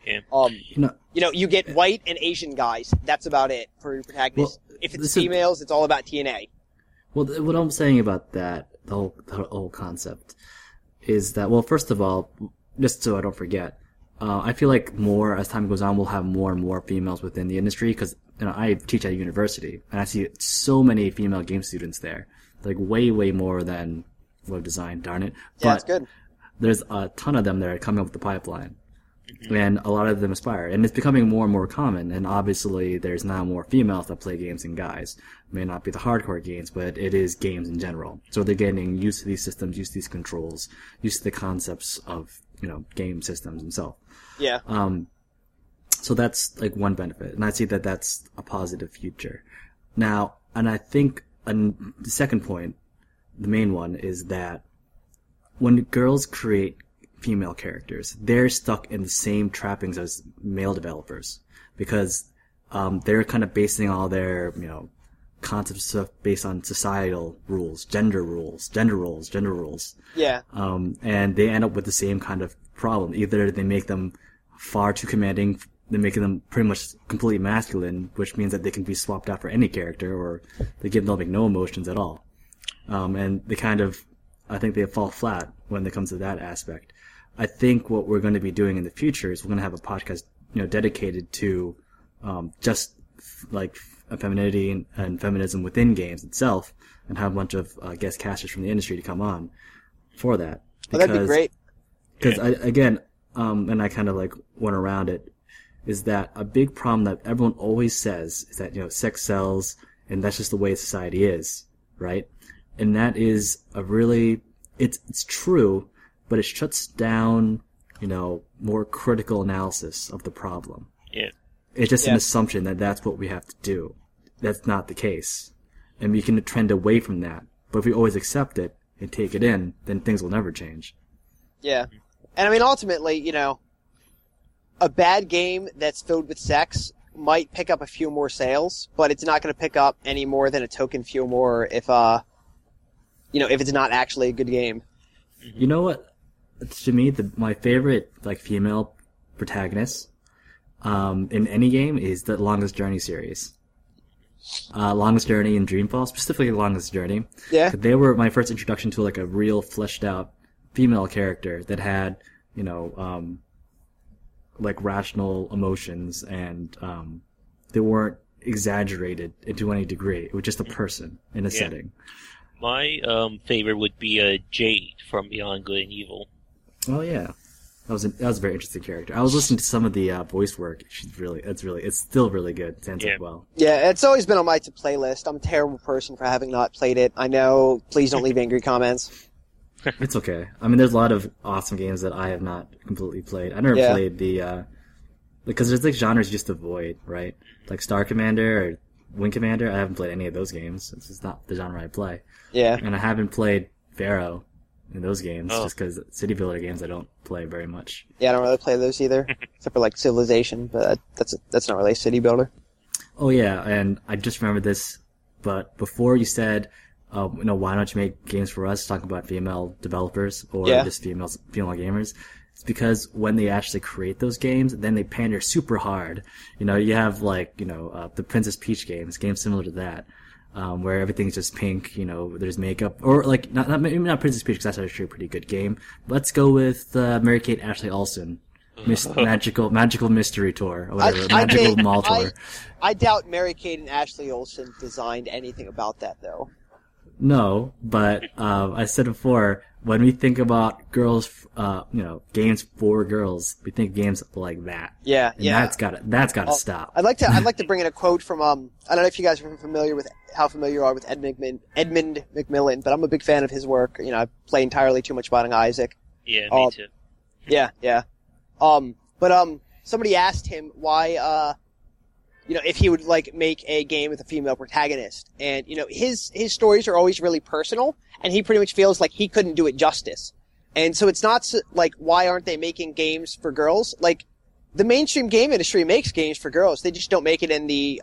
Yeah. You get white and Asian guys. That's about it for your protagonist. Well, if it's females, it's all about TNA. Well, what I'm saying about that, the whole concept, is that, well, first of all, just so I don't forget, I feel like more as time goes on, we'll have more and more females within the industry because I teach at a university and I see so many female game students there, like way more than web design. Darn it! Yeah, that's good. There's a ton of them that are coming up with the pipeline. And a lot of them aspire. And it's becoming more and more common. And obviously, there's now more females that play games than guys. It may not be the hardcore games, but it is games in general. So they're getting used to these systems, used to these controls, used to the concepts of, game systems themselves. Yeah. So that's like one benefit. And I see that that's a positive future. Now, and I think the second point, the main one, is that when girls create female characters, they're stuck in the same trappings as male developers because they're kind of basing all their concept stuff based on societal rules, gender roles. Yeah. And they end up with the same kind of problem. Either they make them far too commanding, they make them pretty much completely masculine, which means that they can be swapped out for any character, or they give them no emotions at all. And they I think they fall flat when it comes to that aspect. I think what we're going to be doing in the future is we're going to have a podcast, dedicated to just like femininity and feminism within games itself, and have a bunch of guest casters from the industry to come on for that. Well, that'd be great. Because and I kind of like went around it, is that a big problem that everyone always says is that sex sells, and that's just the way society is, right? And that is a really it's true. But it shuts down, more critical analysis of the problem. Yeah. It's just an assumption that that's what we have to do. That's not the case. And we can trend away from that. But if we always accept it and take it in, then things will never change. Yeah. And I mean, ultimately, a bad game that's filled with sex might pick up a few more sales, but it's not going to pick up any more than a token few more if it's not actually a good game. You know what? To me, my favorite female protagonist in any game is the Longest Journey series. Longest Journey and Dreamfall, specifically Longest Journey. Yeah. They were my first introduction to a real fleshed out female character that had rational emotions, and they weren't exaggerated to any degree. It was just a person in a setting. My favorite would be Jade from Beyond Good and Evil. Oh yeah, that was a very interesting character. I was listening to some of the voice work. It's still really good. It stands up well. Yeah, it's always been on my playlist. I'm a terrible person for having not played it. I know. Please don't leave angry comments. It's okay. I mean, there's a lot of awesome games that I have not completely played. I never played because there's genres you just avoid, right? Like Star Commander or Wing Commander. I haven't played any of those games. It's just not the genre I play. Yeah. And I haven't played Pharaoh in those games, just because city builder games I don't play very much. Yeah, I don't really play those either, except for Civilization, but that's not really a city builder. Oh yeah, and I just remembered this, but before you said, why don't you make games for us, talk about female developers or just female gamers, it's because when they actually create those games, then they pander super hard. You have the Princess Peach games similar to that. Where everything's just pink, there's makeup, or maybe not Princess Peach, because that's actually a pretty good game. Let's go with Mary-Kate Ashley Olsen, magical mystery tour, or whatever, magical mall tour. I doubt Mary-Kate and Ashley Olsen designed anything about that, though. No, but I said before, when we think about girls, games for girls, we think games like that. Yeah, and that's gotta stop. I'd like to bring in a quote from I don't know if you guys are familiar you are with Edmund McMillan, but I'm a big fan of his work. I play entirely too much Binding of Isaac. Yeah, me too. Yeah. But somebody asked him why if he would make a game with a female protagonist, and his stories are always really personal, and he pretty much feels like he couldn't do it justice. And so it's not why aren't they making games for girls? The mainstream game industry makes games for girls. They just don't make it in the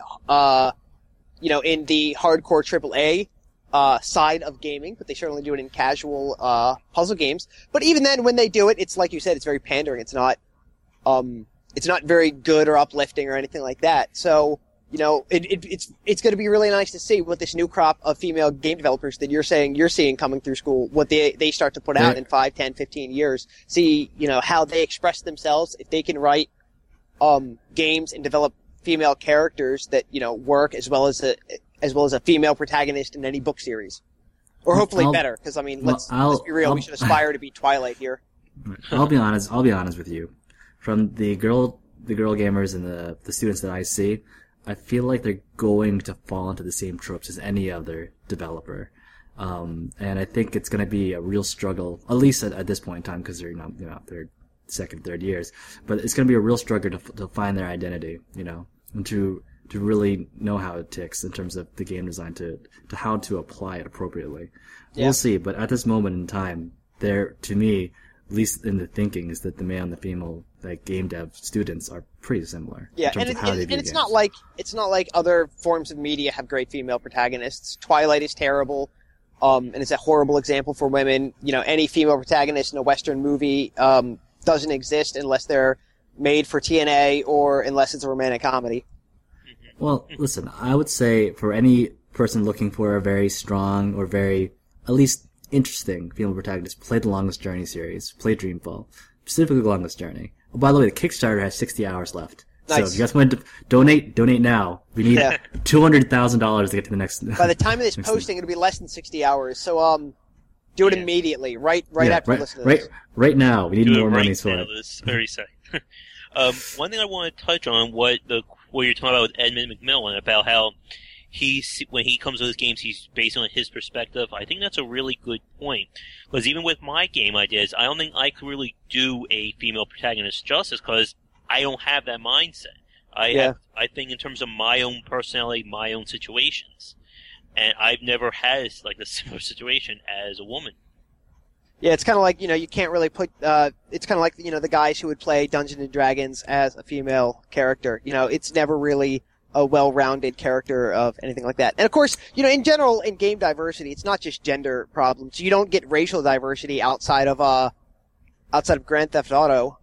in the hardcore AAA side of gaming, but they certainly do it in casual puzzle games. But even then, when they do it, it's like you said, it's very pandering. It's not it's not very good or uplifting or anything like that. So, you know, it's going to be really nice to see what this new crop of female game developers that you're saying you're seeing coming through school, what they start to put out in 5, 10, 15 years. See, you know, how they express themselves, if they can write games and develop female characters that, you know, work as well as a female protagonist in any book series. Or hopefully better, because I mean, let's be real, we should aspire to be Twilight here. I'll be honest with you. From the girl gamers and the students that I see, I feel like they're going to fall into the same tropes as any other developer. And I think it's going to be a real struggle, at least at this point in time, because they're not, you know, they're second, third years. But it's going to be a real struggle to find their identity, you know, and to really know how it ticks in terms of the game design, to how to apply it appropriately. Yeah. We'll see, but at this moment in time, to me, at least in the thinking, is that the male and the female game dev students are pretty similar. Yeah, and it's not like other forms of media have great female protagonists. Twilight is terrible, and it's a horrible example for women. You know, any female protagonist in a Western movie doesn't exist unless they're made for TNA or unless it's a romantic comedy. Well, listen, I would say for any person looking for a very strong or very, at least interesting female protagonist, play the Longest Journey series, play Dreamfall, specifically the Longest Journey. Oh, by the way, the Kickstarter has 60 hours left. Nice. So if you guys want to donate now. We need $200,000 to get to the next. By the time of this posting, it'll be less than 60 hours. So do it immediately, right after you listen to this. Right now, we need more money for it. This very second. One thing I want to touch on, what you're talking about with Edmund McMillen, about how when he comes to his games, he's based on his perspective. I think that's a really good point. Because even with my game ideas, I don't think I could really do a female protagonist justice, because I don't have that mindset. I think in terms of my own personality, my own situations. And I've never had like a similar situation as a woman. Yeah, it's kind of like, you know, you can't really put, it's kind of like, you know, the guys who would play Dungeons and Dragons as a female character. You know, it's never really a well-rounded character of anything like that. And of course, you know, in general, in game diversity, it's not just gender problems. You don't get racial diversity outside of Grand Theft Auto.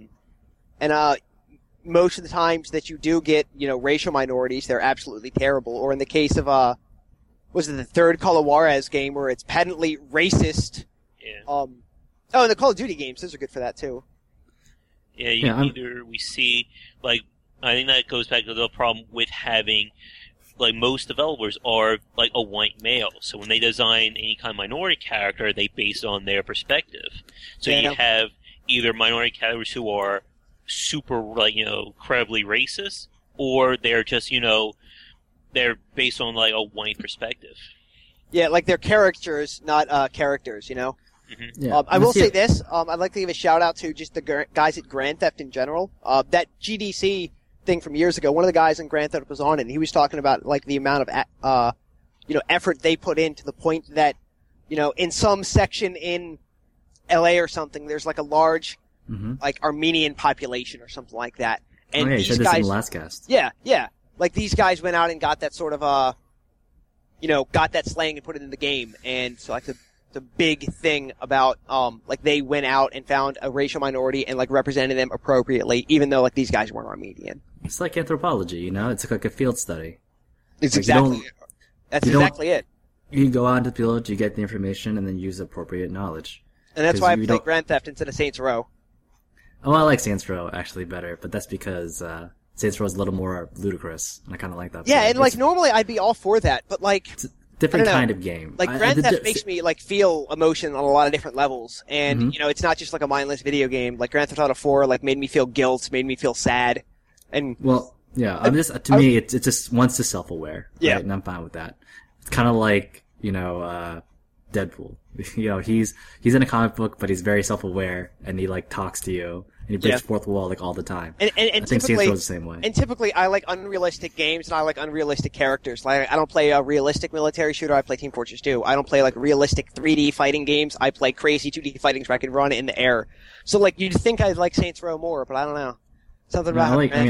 And most of the times that you do get, you know, racial minorities, they're absolutely terrible. Or in the case of, was it the third Call of Juarez game where it's patently racist? Yeah. And the Call of Duty games, those are good for that too. Yeah, either we see, like, I think that goes back to the problem with having, like, most developers are, like, a white male. So when they design any kind of minority character, they base it on their perspective. So you have either minority characters who are super, like, you know, incredibly racist, or they're just, you know, they're based on, like, a white perspective. Yeah, like they're characters, not characters, you know? Mm-hmm. Yeah. I will say this, I'd like to give a shout out to just the guys at Grand Theft in general. That GDC thing from years ago, one of the guys in Grand Theft was on it, and he was talking about, like, the amount of, you know, effort they put in, to the point that, you know, in some section in LA or something, there's like a large, like, Armenian population or something like that. And you these said this guys, in the last cast. Yeah. Like, these guys went out and got that sort of, you know, got that slang and put it in the game. And so, like, the big thing about, like, they went out and found a racial minority and, like, represented them appropriately, even though, like, these guys weren't Armenian. It's like anthropology, you know? It's like a field study. It's exactly it. That's exactly it. You go out into the field, you get the information, and then use appropriate knowledge. And that's why I play Grand Theft instead of Saints Row. Oh, I like Saints Row, actually, better, but that's because, Saints Row is a little more ludicrous, and I kind of like that. Yeah, and, like, normally I'd be all for that, but, like, it's a different kind of game. Like, Grand Theft makes me, like, feel emotion on a lot of different levels, and, you know, it's not just, like, a mindless video game. Like, Grand Theft Auto 4, like, made me feel guilt, made me feel sad, and... Well, yeah, to me, it's just, once it's self-aware, right? And I'm fine with that. It's kind of like, you know, Deadpool. You know, he's in a comic book, but he's very self-aware, and he, like, talks to you, and he breaks fourth wall, like, all the time. And I think Saints Row is the same way. And typically, I like unrealistic games, and I like unrealistic characters. Like, I don't play a realistic military shooter, I play Team Fortress 2. I don't play, like, realistic 3D fighting games, I play crazy 2D fighting where I can run in the air. So, like, you'd think I'd like Saints Row more, but I don't know. Something about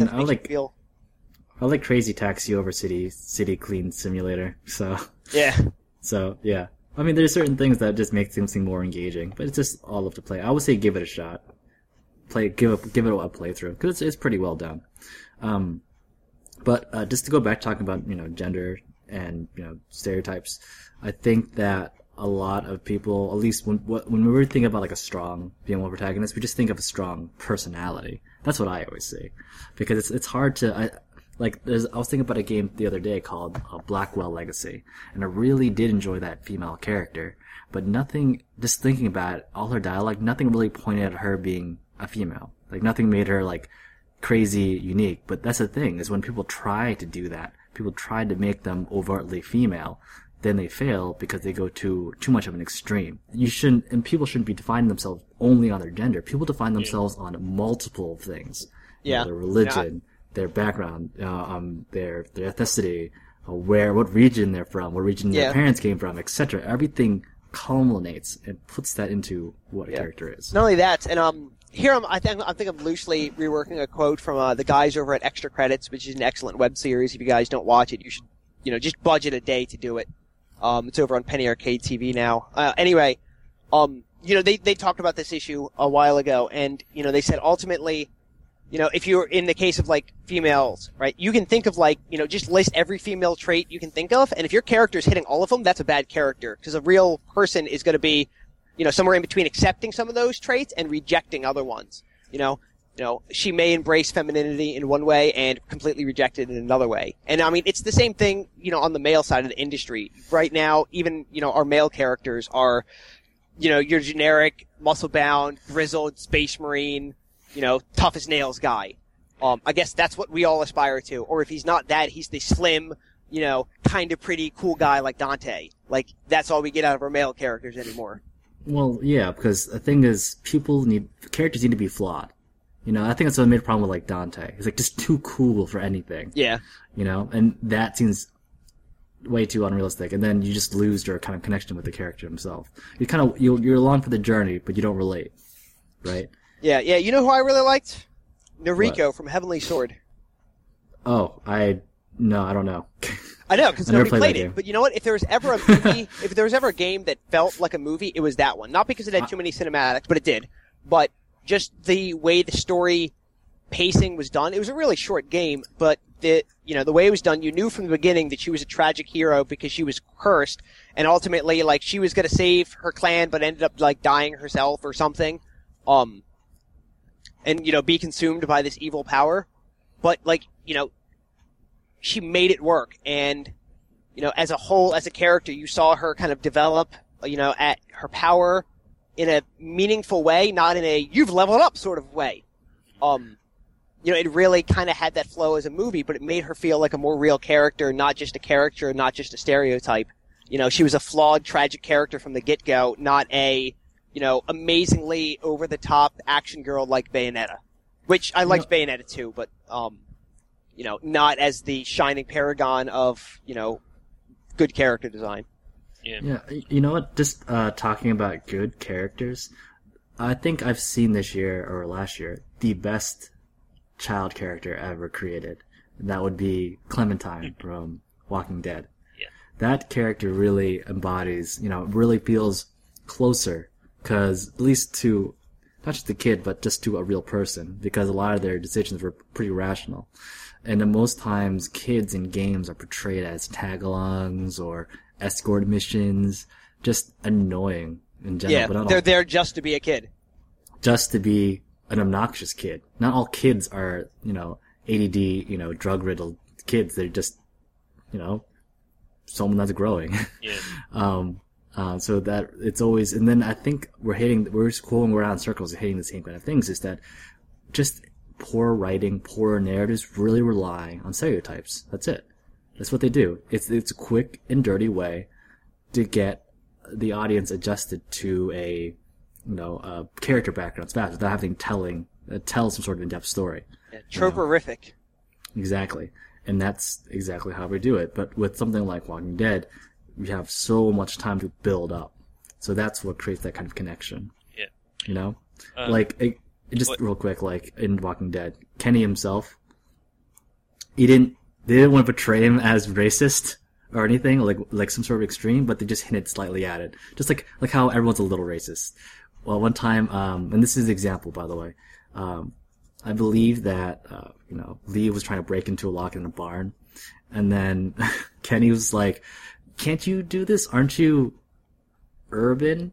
I like Crazy Taxi over City Clean Simulator, so... Yeah. So, yeah. I mean, there's certain things that just make them seem more engaging, but it's just all up to play. I would say give it a shot. give it a playthrough because it's pretty well done. But just to go back talking about gender and stereotypes, I think that a lot of people, at least when we think about like a strong female protagonist, we just think of a strong personality. That's what I always say, because it's hard to. I was thinking about a game the other day called Blackwell Legacy, and I really did enjoy that female character. But nothing, just thinking about it, all her dialogue, nothing really pointed at her being a female. Like nothing made her like crazy unique. But that's the thing, is when people try to do that, people try to make them overtly female, then they fail because they go to too much of an extreme. People shouldn't be defining themselves only on their gender. People define themselves on multiple things. Yeah. Their religion, their background, their ethnicity, what region they're from, what region their parents came from, etc. Everything culminates and puts that into what a character is. Not only that, and here I think I'm loosely reworking a quote from the guys over at Extra Credits, which is an excellent web series. If you guys don't watch it, you should just budget a day to do it. It's over on Penny Arcade TV now. Anyway, they talked about this issue a while ago, and they said ultimately, if you're in the case of like females, right, you can think of like just list every female trait you can think of, and if your character's hitting all of them, that's a bad character, because a real person is going to be somewhere in between accepting some of those traits and rejecting other ones. She may embrace femininity in one way and completely reject it in another way. And I mean, it's the same thing, on the male side of the industry. Right now, even, our male characters are, your generic, muscle-bound, grizzled, space marine, tough as nails guy. I guess that's what we all aspire to. Or if he's not that, he's the slim, kind of pretty cool guy like Dante. Like, that's all we get out of our male characters anymore. Well, yeah, because the thing is, characters need to be flawed. I think that's what made a problem with like Dante. He's like just too cool for anything. Yeah. And that seems way too unrealistic. And then you just lose your kind of connection with the character himself. You're along for the journey, but you don't relate, right? Yeah. You know who I really liked? Noriko from Heavenly Sword. Oh, I don't know. I know, because nobody played it. But you know what? If there was ever a movie, if there was ever a game that felt like a movie, it was that one. Not because it had too many cinematics, but it did. But just the way the story pacing was done, it was a really short game, but the way it was done, you knew from the beginning that she was a tragic hero because she was cursed, and ultimately, like, she was gonna save her clan, but ended up, like, dying herself or something, and, be consumed by this evil power. But, like, she made it work, and, as a whole, as a character, you saw her kind of develop, at her power in a meaningful way, not in a you've leveled up sort of way. It really kind of had that flow as a movie, but it made her feel like a more real character, not just a stereotype. She was a flawed, tragic character from the get-go, not a, amazingly over-the-top action girl like Bayonetta. Which, I liked Bayonetta too, but, not as the shining paragon of, good character design. Yeah, you know what? Just talking about good characters, I think I've seen this year or last year the best child character ever created. And that would be Clementine from Walking Dead. Yeah. That character really embodies, really feels closer, because at least to not just a kid, but just to a real person, because a lot of their decisions were pretty rational. And then most times, kids in games are portrayed as tag-alongs or escort missions, just annoying in general. Yeah, but not they're all, there just to be a kid. just to be an obnoxious kid. Not all kids are, ADD, drug-riddled kids. They're just, someone that's growing. Yeah. So that it's always, and then I think we're just going around in circles and hitting the same kind of things, is that just poor writing, poor narratives really rely on stereotypes. That's it. That's what they do. It's a quick and dirty way to get the audience adjusted to a character background fast without having to tell some sort of in-depth story. Yeah, troporific. Exactly. And that's exactly how we do it. But with something like Walking Dead, we have so much time to build up. So that's what creates that kind of connection. Yeah. Just real quick, like in Walking Dead, Kenny himself, they didn't want to portray him as racist or anything, like some sort of extreme, but they just hinted slightly at it. Just like how everyone's a little racist. Well, one time, and this is the example, by the way, I believe that Lee was trying to break into a lock in a barn, and then Kenny was like, "Can't you do this? Aren't you urban?"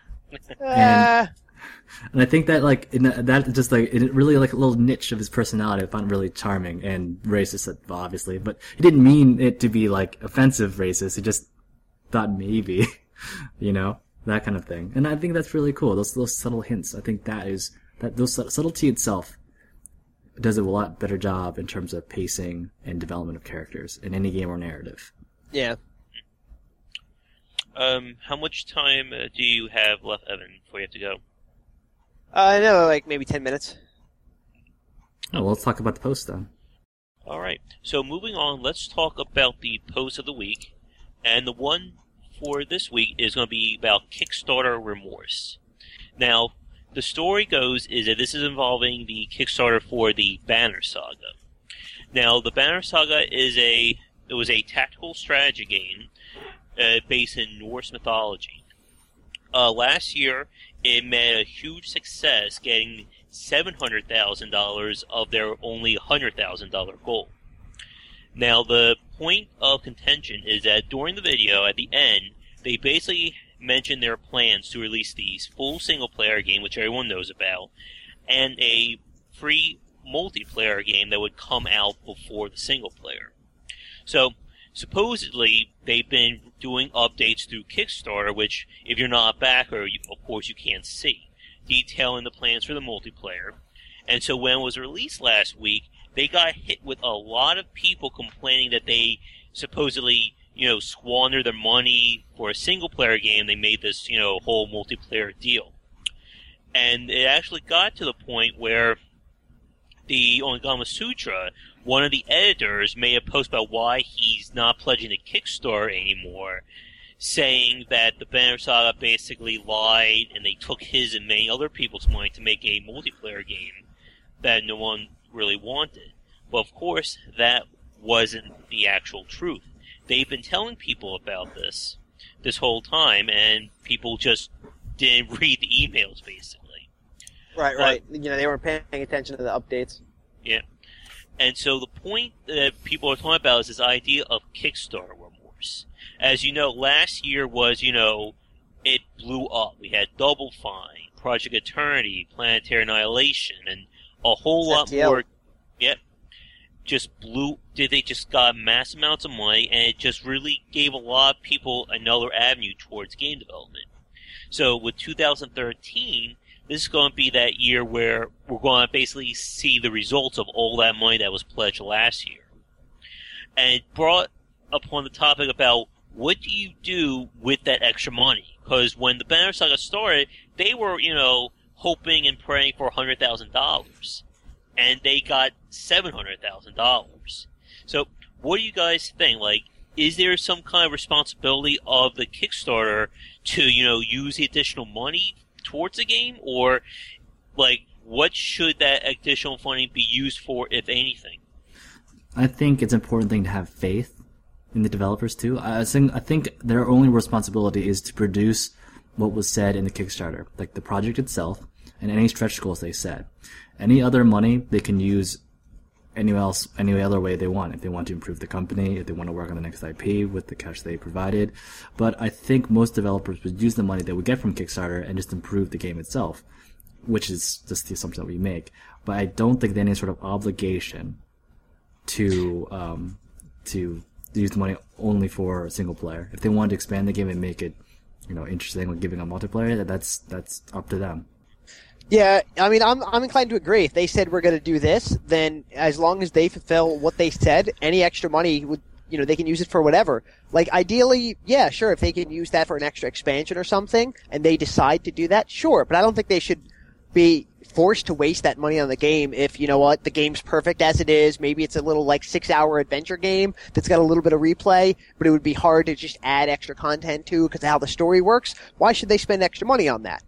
And I think that that just it really a little niche of his personality I found really charming and racist, obviously, but he didn't mean it to be offensive racist. He just thought maybe, that kind of thing. And I think that's really cool. Those subtle hints. I think those subtlety itself does a lot better job in terms of pacing and development of characters in any game or narrative. Yeah. How much time do you have left, Evan, before you have to go? No, maybe 10 minutes. Oh, well, let's talk about the post then. All right. So moving on, let's talk about the post of the week. And the one for this week is going to be about Kickstarter remorse. Now, the story goes is that this is involving the Kickstarter for the Banner Saga. Now, the Banner Saga was a tactical strategy game based in Norse mythology. Last year, it made a huge success, getting $700,000 of their only $100,000 goal. Now, the point of contention is that during the video, at the end, they basically mentioned their plans to release the full single-player game, which everyone knows about, and a free multiplayer game that would come out before the single-player. So, supposedly, they've been doing updates through Kickstarter, which, if you're not a backer, of course you can't see, detailing the plans for the multiplayer. And so when it was released last week, they got hit with a lot of people complaining that they supposedly, squandered their money for a single-player game. They made this, whole multiplayer deal. And it actually got to the point where the Onigama Sutra, one of the editors, made a post about why he's not pledging to Kickstarter anymore, saying that the Banner Saga basically lied and they took his and many other people's money to make a multiplayer game that no one really wanted. Well, of course, that wasn't the actual truth. They've been telling people about this whole time, and people just didn't read the emails, basically. Right. They weren't paying attention to the updates. Yeah. And so the point that people are talking about is this idea of Kickstarter remorse. As you know, last year was, it blew up. We had Double Fine, Project Eternity, Planetary Annihilation, and a whole lot more. Yep. They just got mass amounts of money, and it just really gave a lot of people another avenue towards game development. So with 2013, this is going to be that year where we're going to basically see the results of all that money that was pledged last year. And it brought upon the topic about what do you do with that extra money? Because when the Banner Saga started, they were, hoping and praying for $100,000. And they got $700,000. So, what do you guys think? Is there some kind of responsibility of the Kickstarter to, use the additional money towards the game? Or, what should that additional funding be used for, if anything? I think it's an important thing to have faith in the developers, too. I think their only responsibility is to produce what was said in the Kickstarter, the project itself, and any stretch goals they set. Any other money they can use any other way they want. If they want to improve the company, if they want to work on the next IP with the cash they provided. But I think most developers would use the money they would get from Kickstarter and just improve the game itself, which is just the assumption that we make. But I don't think there's any sort of obligation to use the money only for single player. If they want to expand the game and make it, interesting with giving a multiplayer, that's up to them. Yeah, I mean, I'm inclined to agree. If they said we're going to do this, then as long as they fulfill what they said, any extra money would, they can use it for whatever. Ideally, yeah, sure, if they can use that for an extra expansion or something, and they decide to do that, sure. But I don't think they should be forced to waste that money on the game if, the game's perfect as it is. Maybe it's a little 6-hour adventure game that's got a little bit of replay, but it would be hard to just add extra content to because of how the story works. Why should they spend extra money on that?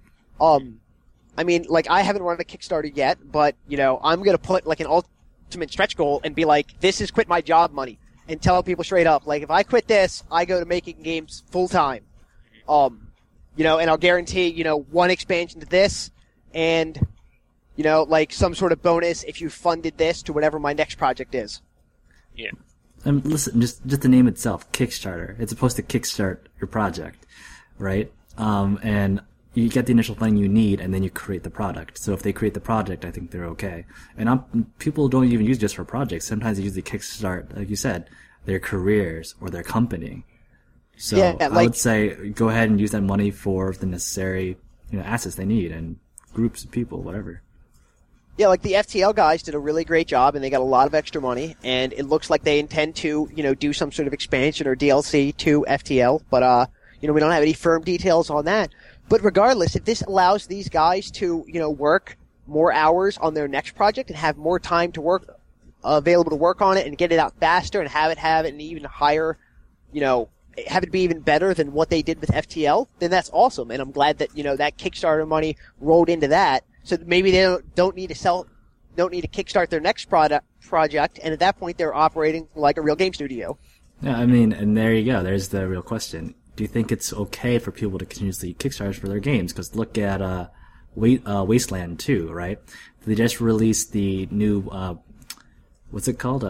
I mean, I haven't run a Kickstarter yet, but, I'm going to put, an ultimate stretch goal and be this is quit my job money. And tell people straight up, if I quit this, I go to making games full time. And I'll guarantee, one expansion to this, and, You know, like some sort of bonus if you funded this to whatever my next project is. Yeah. Listen, just the name itself, Kickstarter. It's supposed to kickstart your project, right? And you get the initial funding you need, and then you create the product. So if they create the project, I think they're okay. And people don't even use it just for projects. Sometimes they use the kickstart, like you said, their careers or their company. So Yeah, I would say go ahead and use that money for the necessary, assets they need and groups of people, whatever. Yeah, like the FTL guys did a really great job, and they got a lot of extra money, and it looks like they intend to, do some sort of expansion or DLC to FTL, but, we don't have any firm details on that. But regardless, if this allows these guys to, work more hours on their next project and have more time to work, available to work on it and get it out faster and have it an even higher, have it be even better than what they did with FTL, then that's awesome. And I'm glad that, that Kickstarter money rolled into that. So maybe they don't need to kickstart their next project, and at that point they're operating like a real game studio. Yeah, I mean, and there you go. There's the real question. Do you think it's okay for people to continuously kickstart for their games? Because look at Wasteland 2, right? They just released the new what's it called?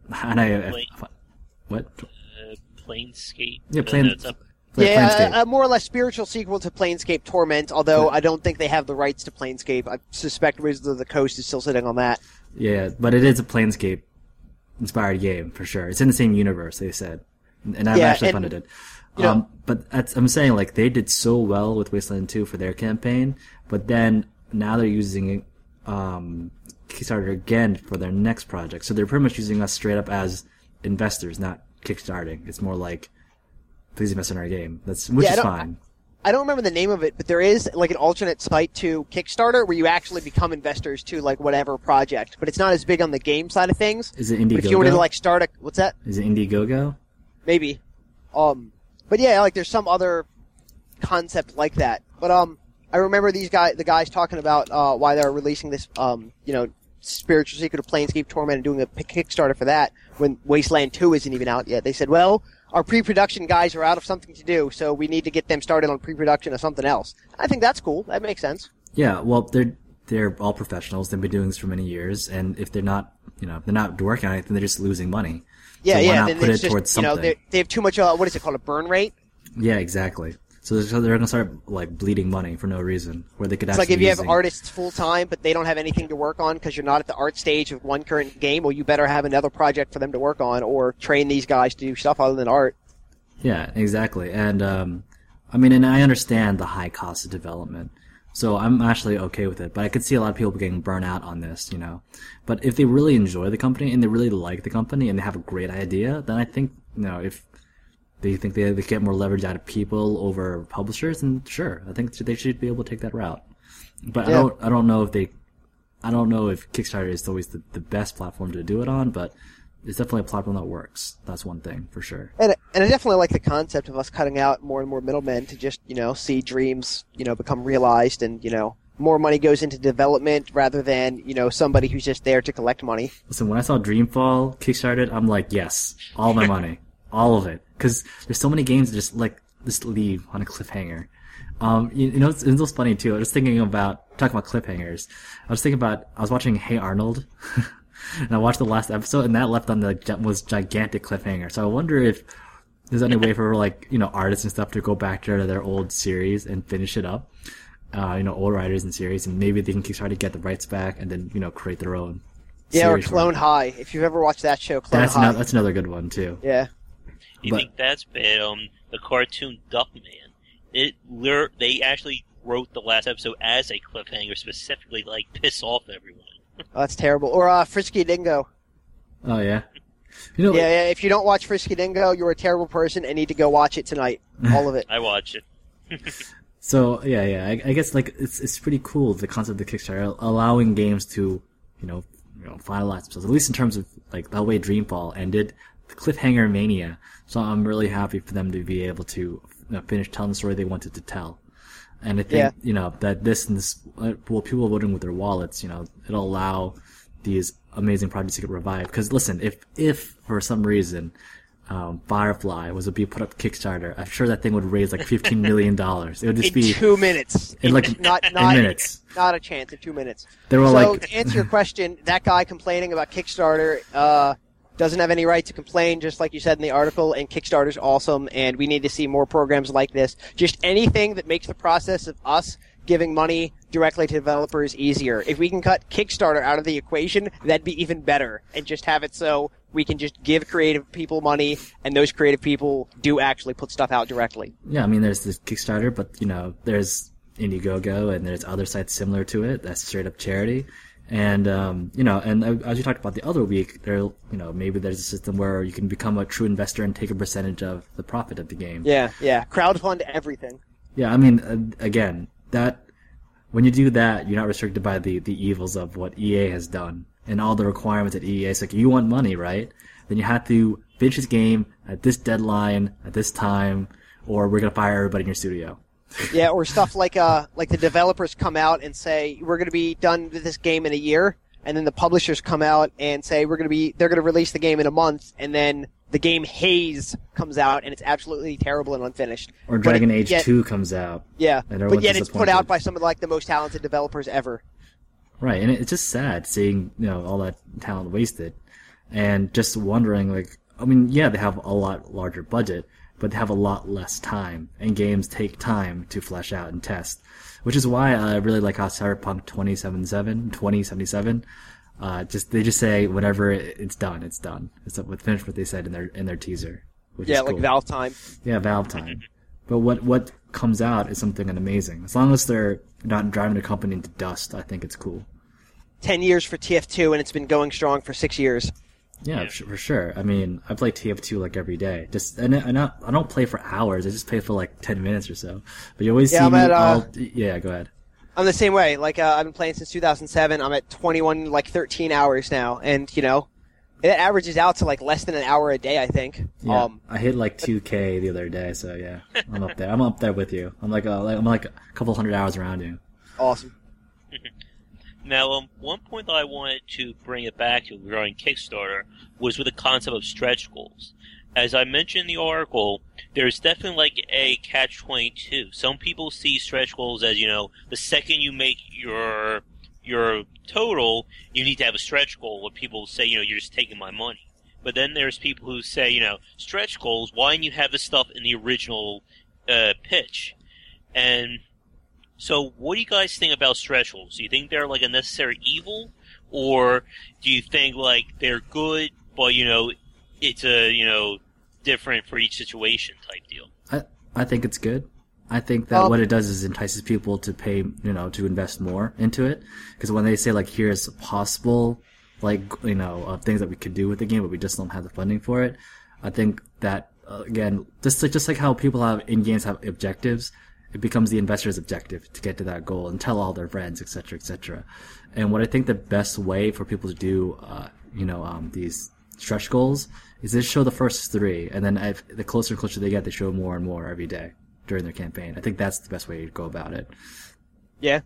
What? Planescape. Yeah, Planescape. Yeah, a more or less spiritual sequel to Planescape Torment, although I don't think they have the rights to Planescape. I suspect Wizards of the Coast is still sitting on that. Yeah, but it is a Planescape-inspired game, for sure. It's in the same universe, they said. And I've actually funded it. But I'm saying, like, they did so well with Wasteland 2 for their campaign, but then now they're using Kickstarter again for their next project. So they're pretty much using us straight up as investors, not kickstarting. It's more like, please invest in our game. Which is fine. I don't remember the name of it, but there is like an alternate site to Kickstarter where you actually become investors to like whatever project. But it's not as big on the game side of things. Is it Indiegogo? But if you wanted to like start what's that? Is it Indiegogo? Maybe. But yeah, like there's some other concept like that. But I remember the guys talking about why they're releasing this Spiritual Secret of Planescape Torment and doing a Kickstarter for that when Wasteland 2 isn't even out yet. They said, well, our pre-production guys are out of something to do, so we need to get them started on pre-production of something else. I think that's cool. That makes sense. Yeah, well, they're all professionals. They've been doing this for many years, and if they're not working on it, then they're just losing money. Yeah, so why yeah. not Then put it's it towards something? they have too much. What is it called? A burn rate? Yeah, exactly. So they're gonna start like bleeding money for no reason, where they could. It's like if you have artists full time, but they don't have anything to work on because you're not at the art stage of one current game. Well, you better have another project for them to work on, or train these guys to do stuff other than art. Yeah, exactly. And and I understand the high cost of development, so I'm actually okay with it. But I could see a lot of people getting burnt out on this, But if they really enjoy the company and they really like the company and they have a great idea, then I think if they think they get more leverage out of people over publishers, then sure, I think they should be able to take that route. But yeah. I don't know if Kickstarter is always the best platform to do it on, but it's definitely a platform that works. That's one thing for sure. And I definitely like the concept of us cutting out more and more middlemen to just see dreams become realized, and more money goes into development rather than somebody who's just there to collect money. Listen, when I saw Dreamfall Kickstarted, I'm like, yes, all my money, all of it. Because there's so many games that just leave on a cliffhanger. It was funny too. I was talking about cliffhangers. I was watching Hey Arnold, and I watched the last episode, and that left on the most gigantic cliffhanger. So I wonder if there's any way for artists and stuff to go back to their old series and finish it up. Old writers and series, and maybe they can try to get the rights back and then create their own. Yeah, or Clone High. If you've ever watched that show, Clone High. That's another good one too. Yeah. You think that's bad? The cartoon Duckman. They actually wrote the last episode as a cliffhanger, specifically like piss off everyone. Oh, that's terrible. Or Frisky Dingo. Oh yeah. Yeah. If you don't watch Frisky Dingo, you're a terrible person and need to go watch it tonight. All of it. I watch it. So yeah. I guess it's pretty cool, the concept of the Kickstarter allowing games to finalize themselves, at least in terms of like the way Dreamfall ended, the cliffhanger mania. So I'm really happy for them to be able to finish telling the story they wanted to tell. And I think, that this, people voting with their wallets, it'll allow these amazing projects to get revived. Because listen, if for some reason, Firefly was to be put up Kickstarter, I'm sure that thing would raise like $15 million. It would just in be 2 minutes. in like not in minutes. Not a chance in 2 minutes. They were So like, to answer your question, that guy complaining about Kickstarter doesn't have any right to complain, just like you said in the article, and Kickstarter's awesome, and we need to see more programs like this. Just anything that makes the process of us giving money directly to developers easier. If we can cut Kickstarter out of the equation, that'd be even better, and just have it so we can just give creative people money, and those creative people do actually put stuff out directly. yeah, I mean, there's this Kickstarter, but there's Indiegogo and there's other sites similar to it. That's straight up charity. And, and as we talked about the other week, maybe there's a system where you can become a true investor and take a percentage of the profit of the game. Yeah. Crowdfund everything. Yeah, I mean, again, when you do that, you're not restricted by the evils of what EA has done and all the requirements at EA. It's like, you want money, right? Then you have to finish this game at this deadline, at this time, or we're going to fire everybody in your studio. Yeah, or stuff like the developers come out and say, we're going to be done with this game in a year, and then the publishers come out and say they're going to release the game in a month, and then the game Haze comes out and it's absolutely terrible and unfinished. Or Dragon Age 2 comes out. Yeah, and but yet it's put out by some of the most talented developers ever. Right, and it's just sad seeing all that talent wasted, and just wondering they have a lot larger budget, but they have a lot less time, and games take time to flesh out and test, which is why I really like how Cyberpunk 2077, they just say whenever it's done, it's done. It's finish what they said in their teaser, which is cool. Like Valve time. Yeah, Valve time. But what comes out is something amazing. As long as they're not driving the company into dust, I think it's cool. 10 years for TF2, and it's been going strong for 6 years. Yeah, for sure. I mean, I play TF2 every day. I don't play for hours. I just play for 10 minutes or so. But you always see me. Yeah, go ahead. I'm the same way. I've been playing since 2007. I'm at 21, 13 hours now, and it averages out to less than an hour a day, I think. Yeah, I hit 2K the other day, so yeah, I'm up there. I'm up there with you. I'm a couple hundred hours around you. Awesome. Now, one point that I wanted to bring it back to regarding Kickstarter was with the concept of stretch goals. As I mentioned in the article, there's definitely a catch-22. Some people see stretch goals as, the second you make your total, you need to have a stretch goal, where people say, you're just taking my money. But then there's people who say, stretch goals, why didn't you have this stuff in the original pitch? And so what do you guys think about stretch goals? Do you think they're a necessary evil? Or do you think they're good, but it's a different for each situation type deal? I think it's good. I think that what it does is entices people to pay, to invest more into it. Because when they say here's possible, things that we could do with the game, but we just don't have the funding for it. I think that again, just like how people in games have objectives, it becomes the investor's objective to get to that goal and tell all their friends, etc., etc. And what I think the best way for people to do, these stretch goals is they show the first 3, and then the closer and closer they get, they show more and more every day during their campaign. I think that's the best way to go about it. Yeah.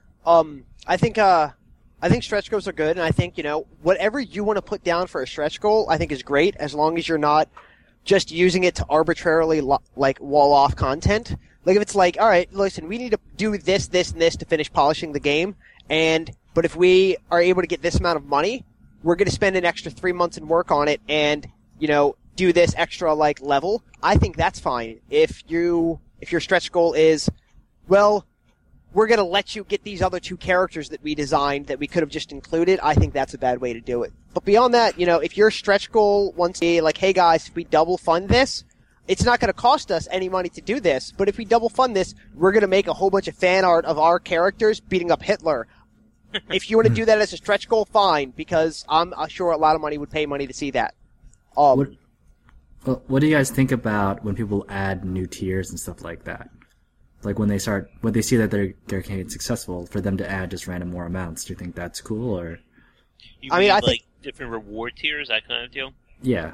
I think stretch goals are good, and I think, whatever you want to put down for a stretch goal, I think is great, as long as you're not just using it to arbitrarily, wall off content. If it's all right, listen, we need to do this, this, and this to finish polishing the game, but if we are able to get this amount of money, we're going to spend an extra 3 months and work on it and, do this extra, level. I think that's fine. If your stretch goal is, well, we're going to let you get these other 2 characters that we designed that we could have just included, I think that's a bad way to do it. But beyond that, if your stretch goal wants to be hey guys, if we double fund this, it's not going to cost us any money to do this, but if we double fund this, we're going to make a whole bunch of fan art of our characters beating up Hitler. If you want to do that as a stretch goal, fine, because I'm sure a lot of money would pay money to see that. What do you guys think about when people add new tiers and stuff like that? When they see that their campaign successful, for them to add just random more amounts, do you think that's cool, or? I think different reward tiers, that kind of deal? Yeah.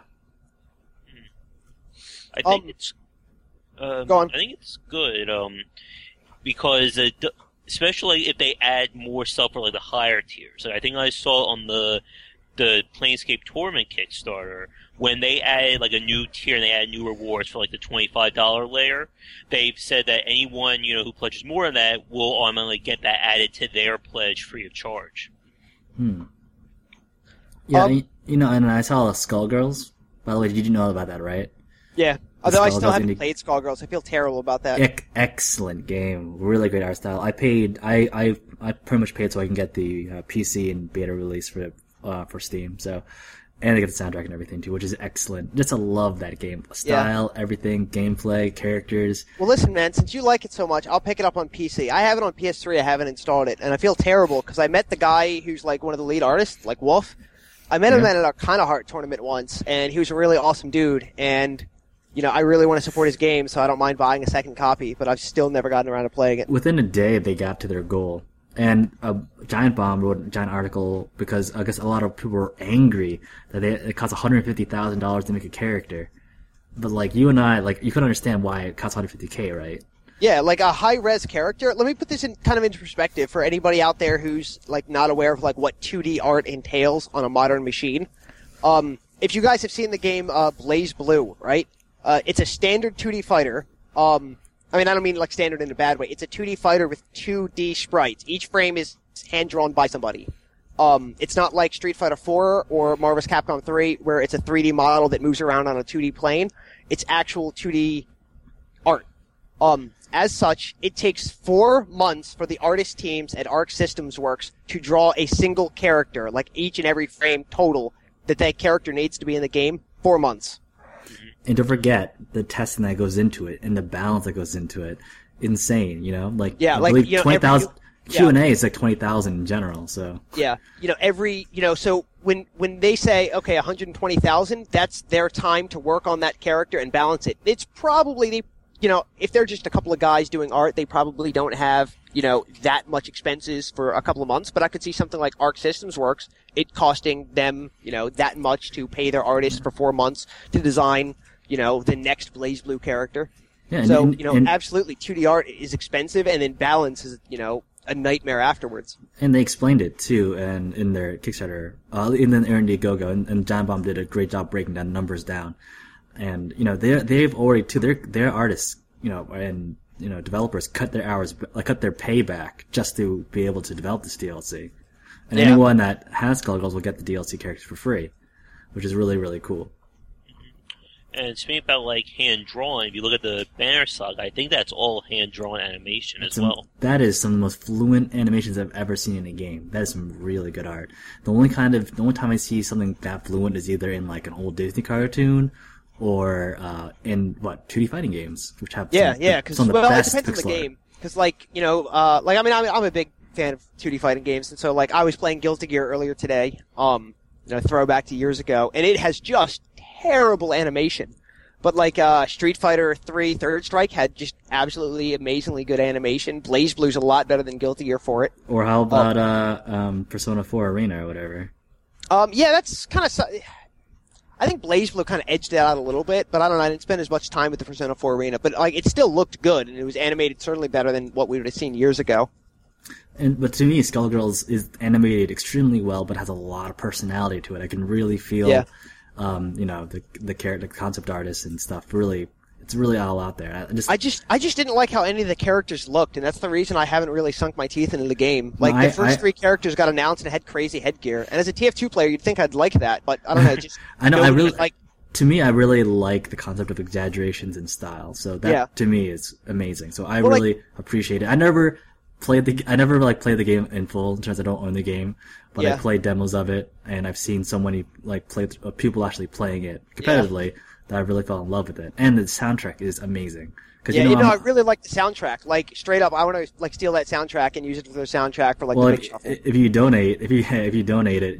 I think it's. Go on. I think it's good, because especially if they add more stuff for the higher tiers. I think I saw on the the Planescape Tournament Kickstarter, when they added like a new tier and they added new rewards for like the $25 layer, they've said that anyone who pledges more than that will automatically get that added to their pledge free of charge. Yeah, and I saw Skullgirls. By the way, did you know about that, right? Yeah. Although I still Skullgirls haven't played Skullgirls, I feel terrible about that. Excellent game, really great art style. I pretty much paid so I can get the PC and beta release for Steam. So, and I get the soundtrack and everything too, which is excellent. Just I love that game, style, everything, gameplay, characters. Well, listen, man, since you like it so much, I'll pick it up on PC. I have it on PS3. I haven't installed it, and I feel terrible because I met the guy who's like one of the lead artists, like Wolf. I met him at a Kind of Heart tournament once, and he was a really awesome dude. And I really want to support his game, so I don't mind buying a second copy. But I've still never gotten around to playing it. Within a day, they got to their goal. And Giant Bomb wrote a giant article because I guess a lot of people were angry that it costs $150,000 to make a character. But like you and I, like you couldn't understand why it costs $150K, right? Yeah, like a high-res character. Let me put this into perspective for anybody out there who's like not aware of like what 2D art entails on a modern machine. If you guys have seen the game BlazBlue, right? It's a standard 2D fighter. I don't mean like standard in a bad way. It's a 2D fighter with 2D sprites. Each frame is hand-drawn by somebody. It's not like Street Fighter 4 or Marvel's Capcom 3 where it's a 3D model that moves around on a 2D plane. It's actual 2D art. As such, it takes 4 months for the artist teams at Arc Systems Works to draw a single character, like each and every frame total that character needs to be in the game. 4 months. And don't forget the testing that goes into it and the balance that goes into it. Insane, Like, yeah, I believe 20,000 Q&A is like 20,000 in general, so. Yeah, so when they say, okay, 120,000, that's their time to work on that character and balance it. It's probably, if they're just a couple of guys doing art, they probably don't have, that much expenses for a couple of months, but I could see something like Arc Systems Works, it costing them, that much to pay their artists for 4 months to design, the next BlazBlue character. Yeah, so, absolutely, 2D art is expensive, and then balance is, a nightmare afterwards. And they explained it, too, and in their Kickstarter, in the Indiegogo, and Giant Bomb did a great job breaking down numbers down. And, they've already, too, their artists, and, developers cut their hours, cut their pay back just to be able to develop this DLC. And anyone that has Skullgirls will get the DLC characters for free, which is really, really cool. And speaking about like hand drawn, if you look at the Banner Saga, I think that's all hand drawn animation as well. That is some of the most fluent animations I've ever seen in a game. That is some really good art. The only time I see something that fluent is either in like an old Disney cartoon or in 2D fighting games, which have because some of the best it depends on the pixel art. game. Because I'm a big fan of 2D fighting games, and so like I was playing Guilty Gear earlier today, throwback to years ago, and it has just terrible animation. But like Street Fighter 3 Third Strike had just absolutely amazingly good animation. BlazBlue's a lot better than Guilty Gear for it. Or how about Persona 4 Arena or whatever? That's kind of. I think BlazBlue kind of edged it out a little bit, but I don't know. I didn't spend as much time with the Persona 4 Arena, but like it still looked good, and it was animated certainly better than what we would have seen years ago. But to me, Skullgirls is animated extremely well, but has a lot of personality to it. I can really feel, the character, the concept artists and stuff. Really, it's really all out there. I just didn't like how any of the characters looked, and that's the reason I haven't really sunk my teeth into the game. Like the first 3 characters got announced and had crazy headgear, and as a TF2 player, you'd think I'd like that, but I don't know. Just I know. I really like. To me, I really like the concept of exaggerations in style. So that to me is amazing. So I really appreciate it. I never played the game in full, since I don't own the game, but I played demos of it, and I've seen so many people actually playing it competitively that I really fell in love with it. And the soundtrack is amazing. I really like the soundtrack. Like straight up, I want to steal that soundtrack and use it for the soundtrack for the Big Shuffle. If you donate it,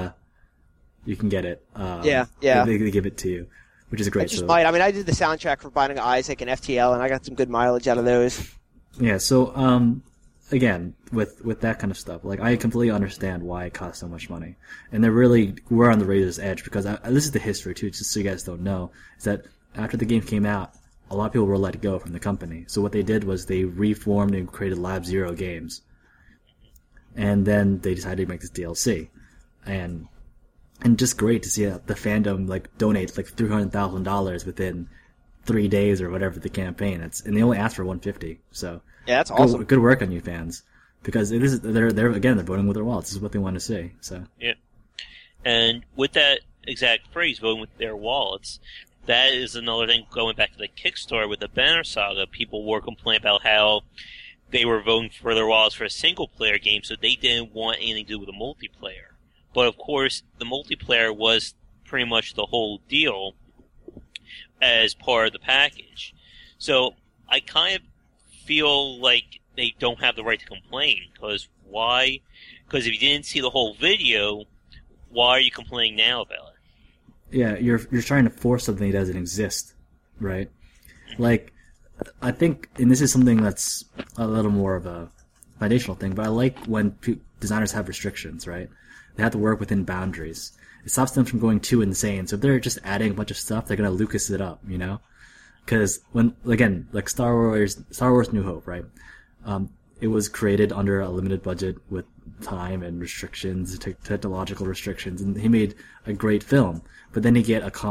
you can get it. They give it to you, which is a great. I just might. I mean, I did the soundtrack for Binding of Isaac and FTL, and I got some good mileage out of those. Yeah. So, again, with that kind of stuff, like I completely understand why it costs so much money, and we're on the razor's edge because this is the history too, just so you guys don't know, is that after the game came out, a lot of people were let go from the company. So what they did was they reformed and created Lab Zero Games, and then they decided to make this DLC, and And just great to see the fandom like donate like $300,000 within 3 days or whatever the campaign. And they only asked for 150. So Yeah, that's awesome. Good work on you fans, because it is they're voting with their wallets. This is what they want to see. So Yeah. And with that exact phrase, voting with their wallets, that is another thing going back to the Kickstarter with the Banner Saga. People were complaining about how they were voting for their wallets for a single-player game, so they didn't want anything to do with the multiplayer. But of course, the multiplayer was pretty much the whole deal as part of the package. So I kind of feel like they don't have the right to complain, because why? Because if you didn't see the whole video, why are you complaining now about it? yeah, you're trying to force something that doesn't exist, right? Like, I think, and this is something that's a little more of a foundational thing, but I like when designers have restrictions, right? They have to work within boundaries. It stops them from going too insane. So if they're just adding a bunch of stuff, they're gonna Lucas it up, you know? Because when, again, like Star Wars New Hope, right? It was created under a limited budget with time and restrictions, technological restrictions, and he made a great film. But then he get a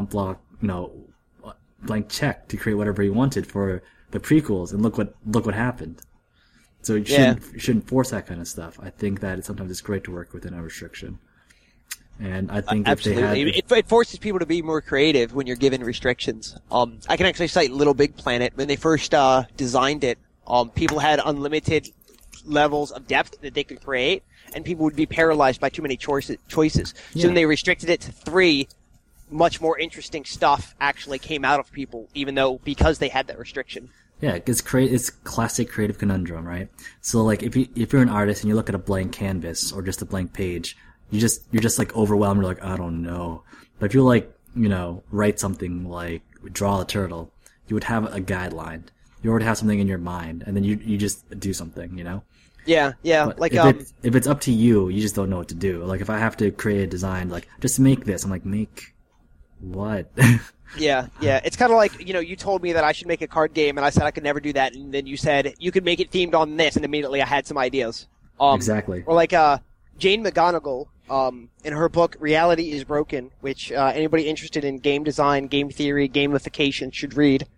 blank check to create whatever he wanted for the prequels, and look what happened. So you shouldn't force that kind of stuff. I think that sometimes it's great to work within a restriction. And I think absolutely, it forces people to be more creative when you're given restrictions. I can actually cite Little Big Planet. When they first designed it, people had unlimited levels of depth that they could create, and people would be paralyzed by too many choices. So when they restricted it to 3, much more interesting stuff actually came out of people, because they had that restriction. Yeah, it's classic creative conundrum, right? So like if you're an artist and you look at a blank canvas or just a blank page, you're just like overwhelmed. You're like, I don't know. But if you like, write something like draw a turtle, you would have a guideline. You already have something in your mind, and then you just do something, Yeah. But like if it's up to you, you just don't know what to do. Like if I have to create a design, like just make this, I'm like, make what? Yeah. It's kind of like, you told me that I should make a card game, and I said I could never do that, and then you said you could make it themed on this, and immediately I had some ideas. Exactly. Or like Jane McGonigal, in her book Reality is Broken, which anybody interested in game design, game theory, gamification should read.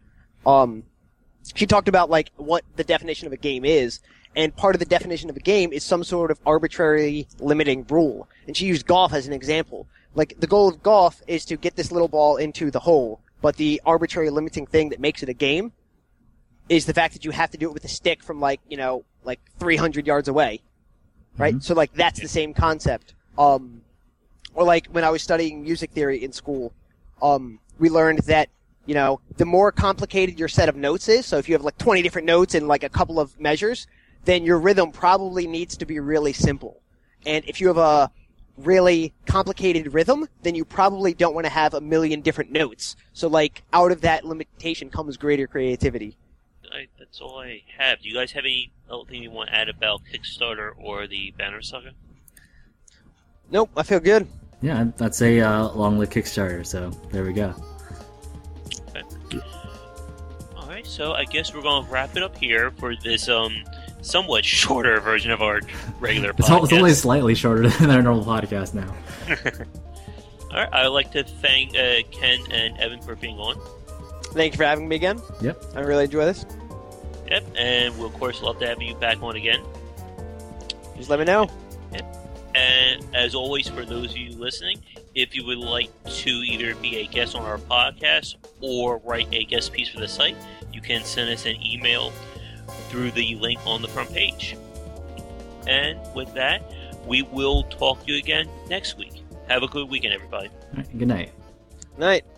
She talked about like what the definition of a game is, and part of the definition of a game is some sort of arbitrary limiting rule. And she used golf as an example. Like, the goal of golf is to get this little ball into the hole, but the arbitrary limiting thing that makes it a game is the fact that you have to do it with a stick from, like 300 yards away. Right? Mm-hmm. So, like, that's the same concept. Or, like, when I was studying music theory in school, we learned that, the more complicated your set of notes is, so if you have, like, 20 different notes and, like, a couple of measures, then your rhythm probably needs to be really simple. And if you have a really complicated rhythm, then you probably don't want to have a million different notes. So, like, out of that limitation comes greater creativity. That's all I have. Do you guys have anything you want to add about Kickstarter or the Banner Saga? Nope, I feel good. Yeah, I'd say long live Kickstarter, so there we go. Okay. Alright, so I guess we're going to wrap it up here for this somewhat shorter version of our regular podcast. It's only slightly shorter than our normal podcast now. Alright, I'd like to thank Ken and Evan for being on. Thank you for having me again. Yep. I really enjoy this. Yep, and we'll of course love to have you back on again. Just let me know. Yep. And as always, for those of you listening, if you would like to either be a guest on our podcast or write a guest piece for the site, you can send us an email through the link on the front page. And with that, we will talk to you again next week. Have a good weekend, everybody. All right, good night. Night.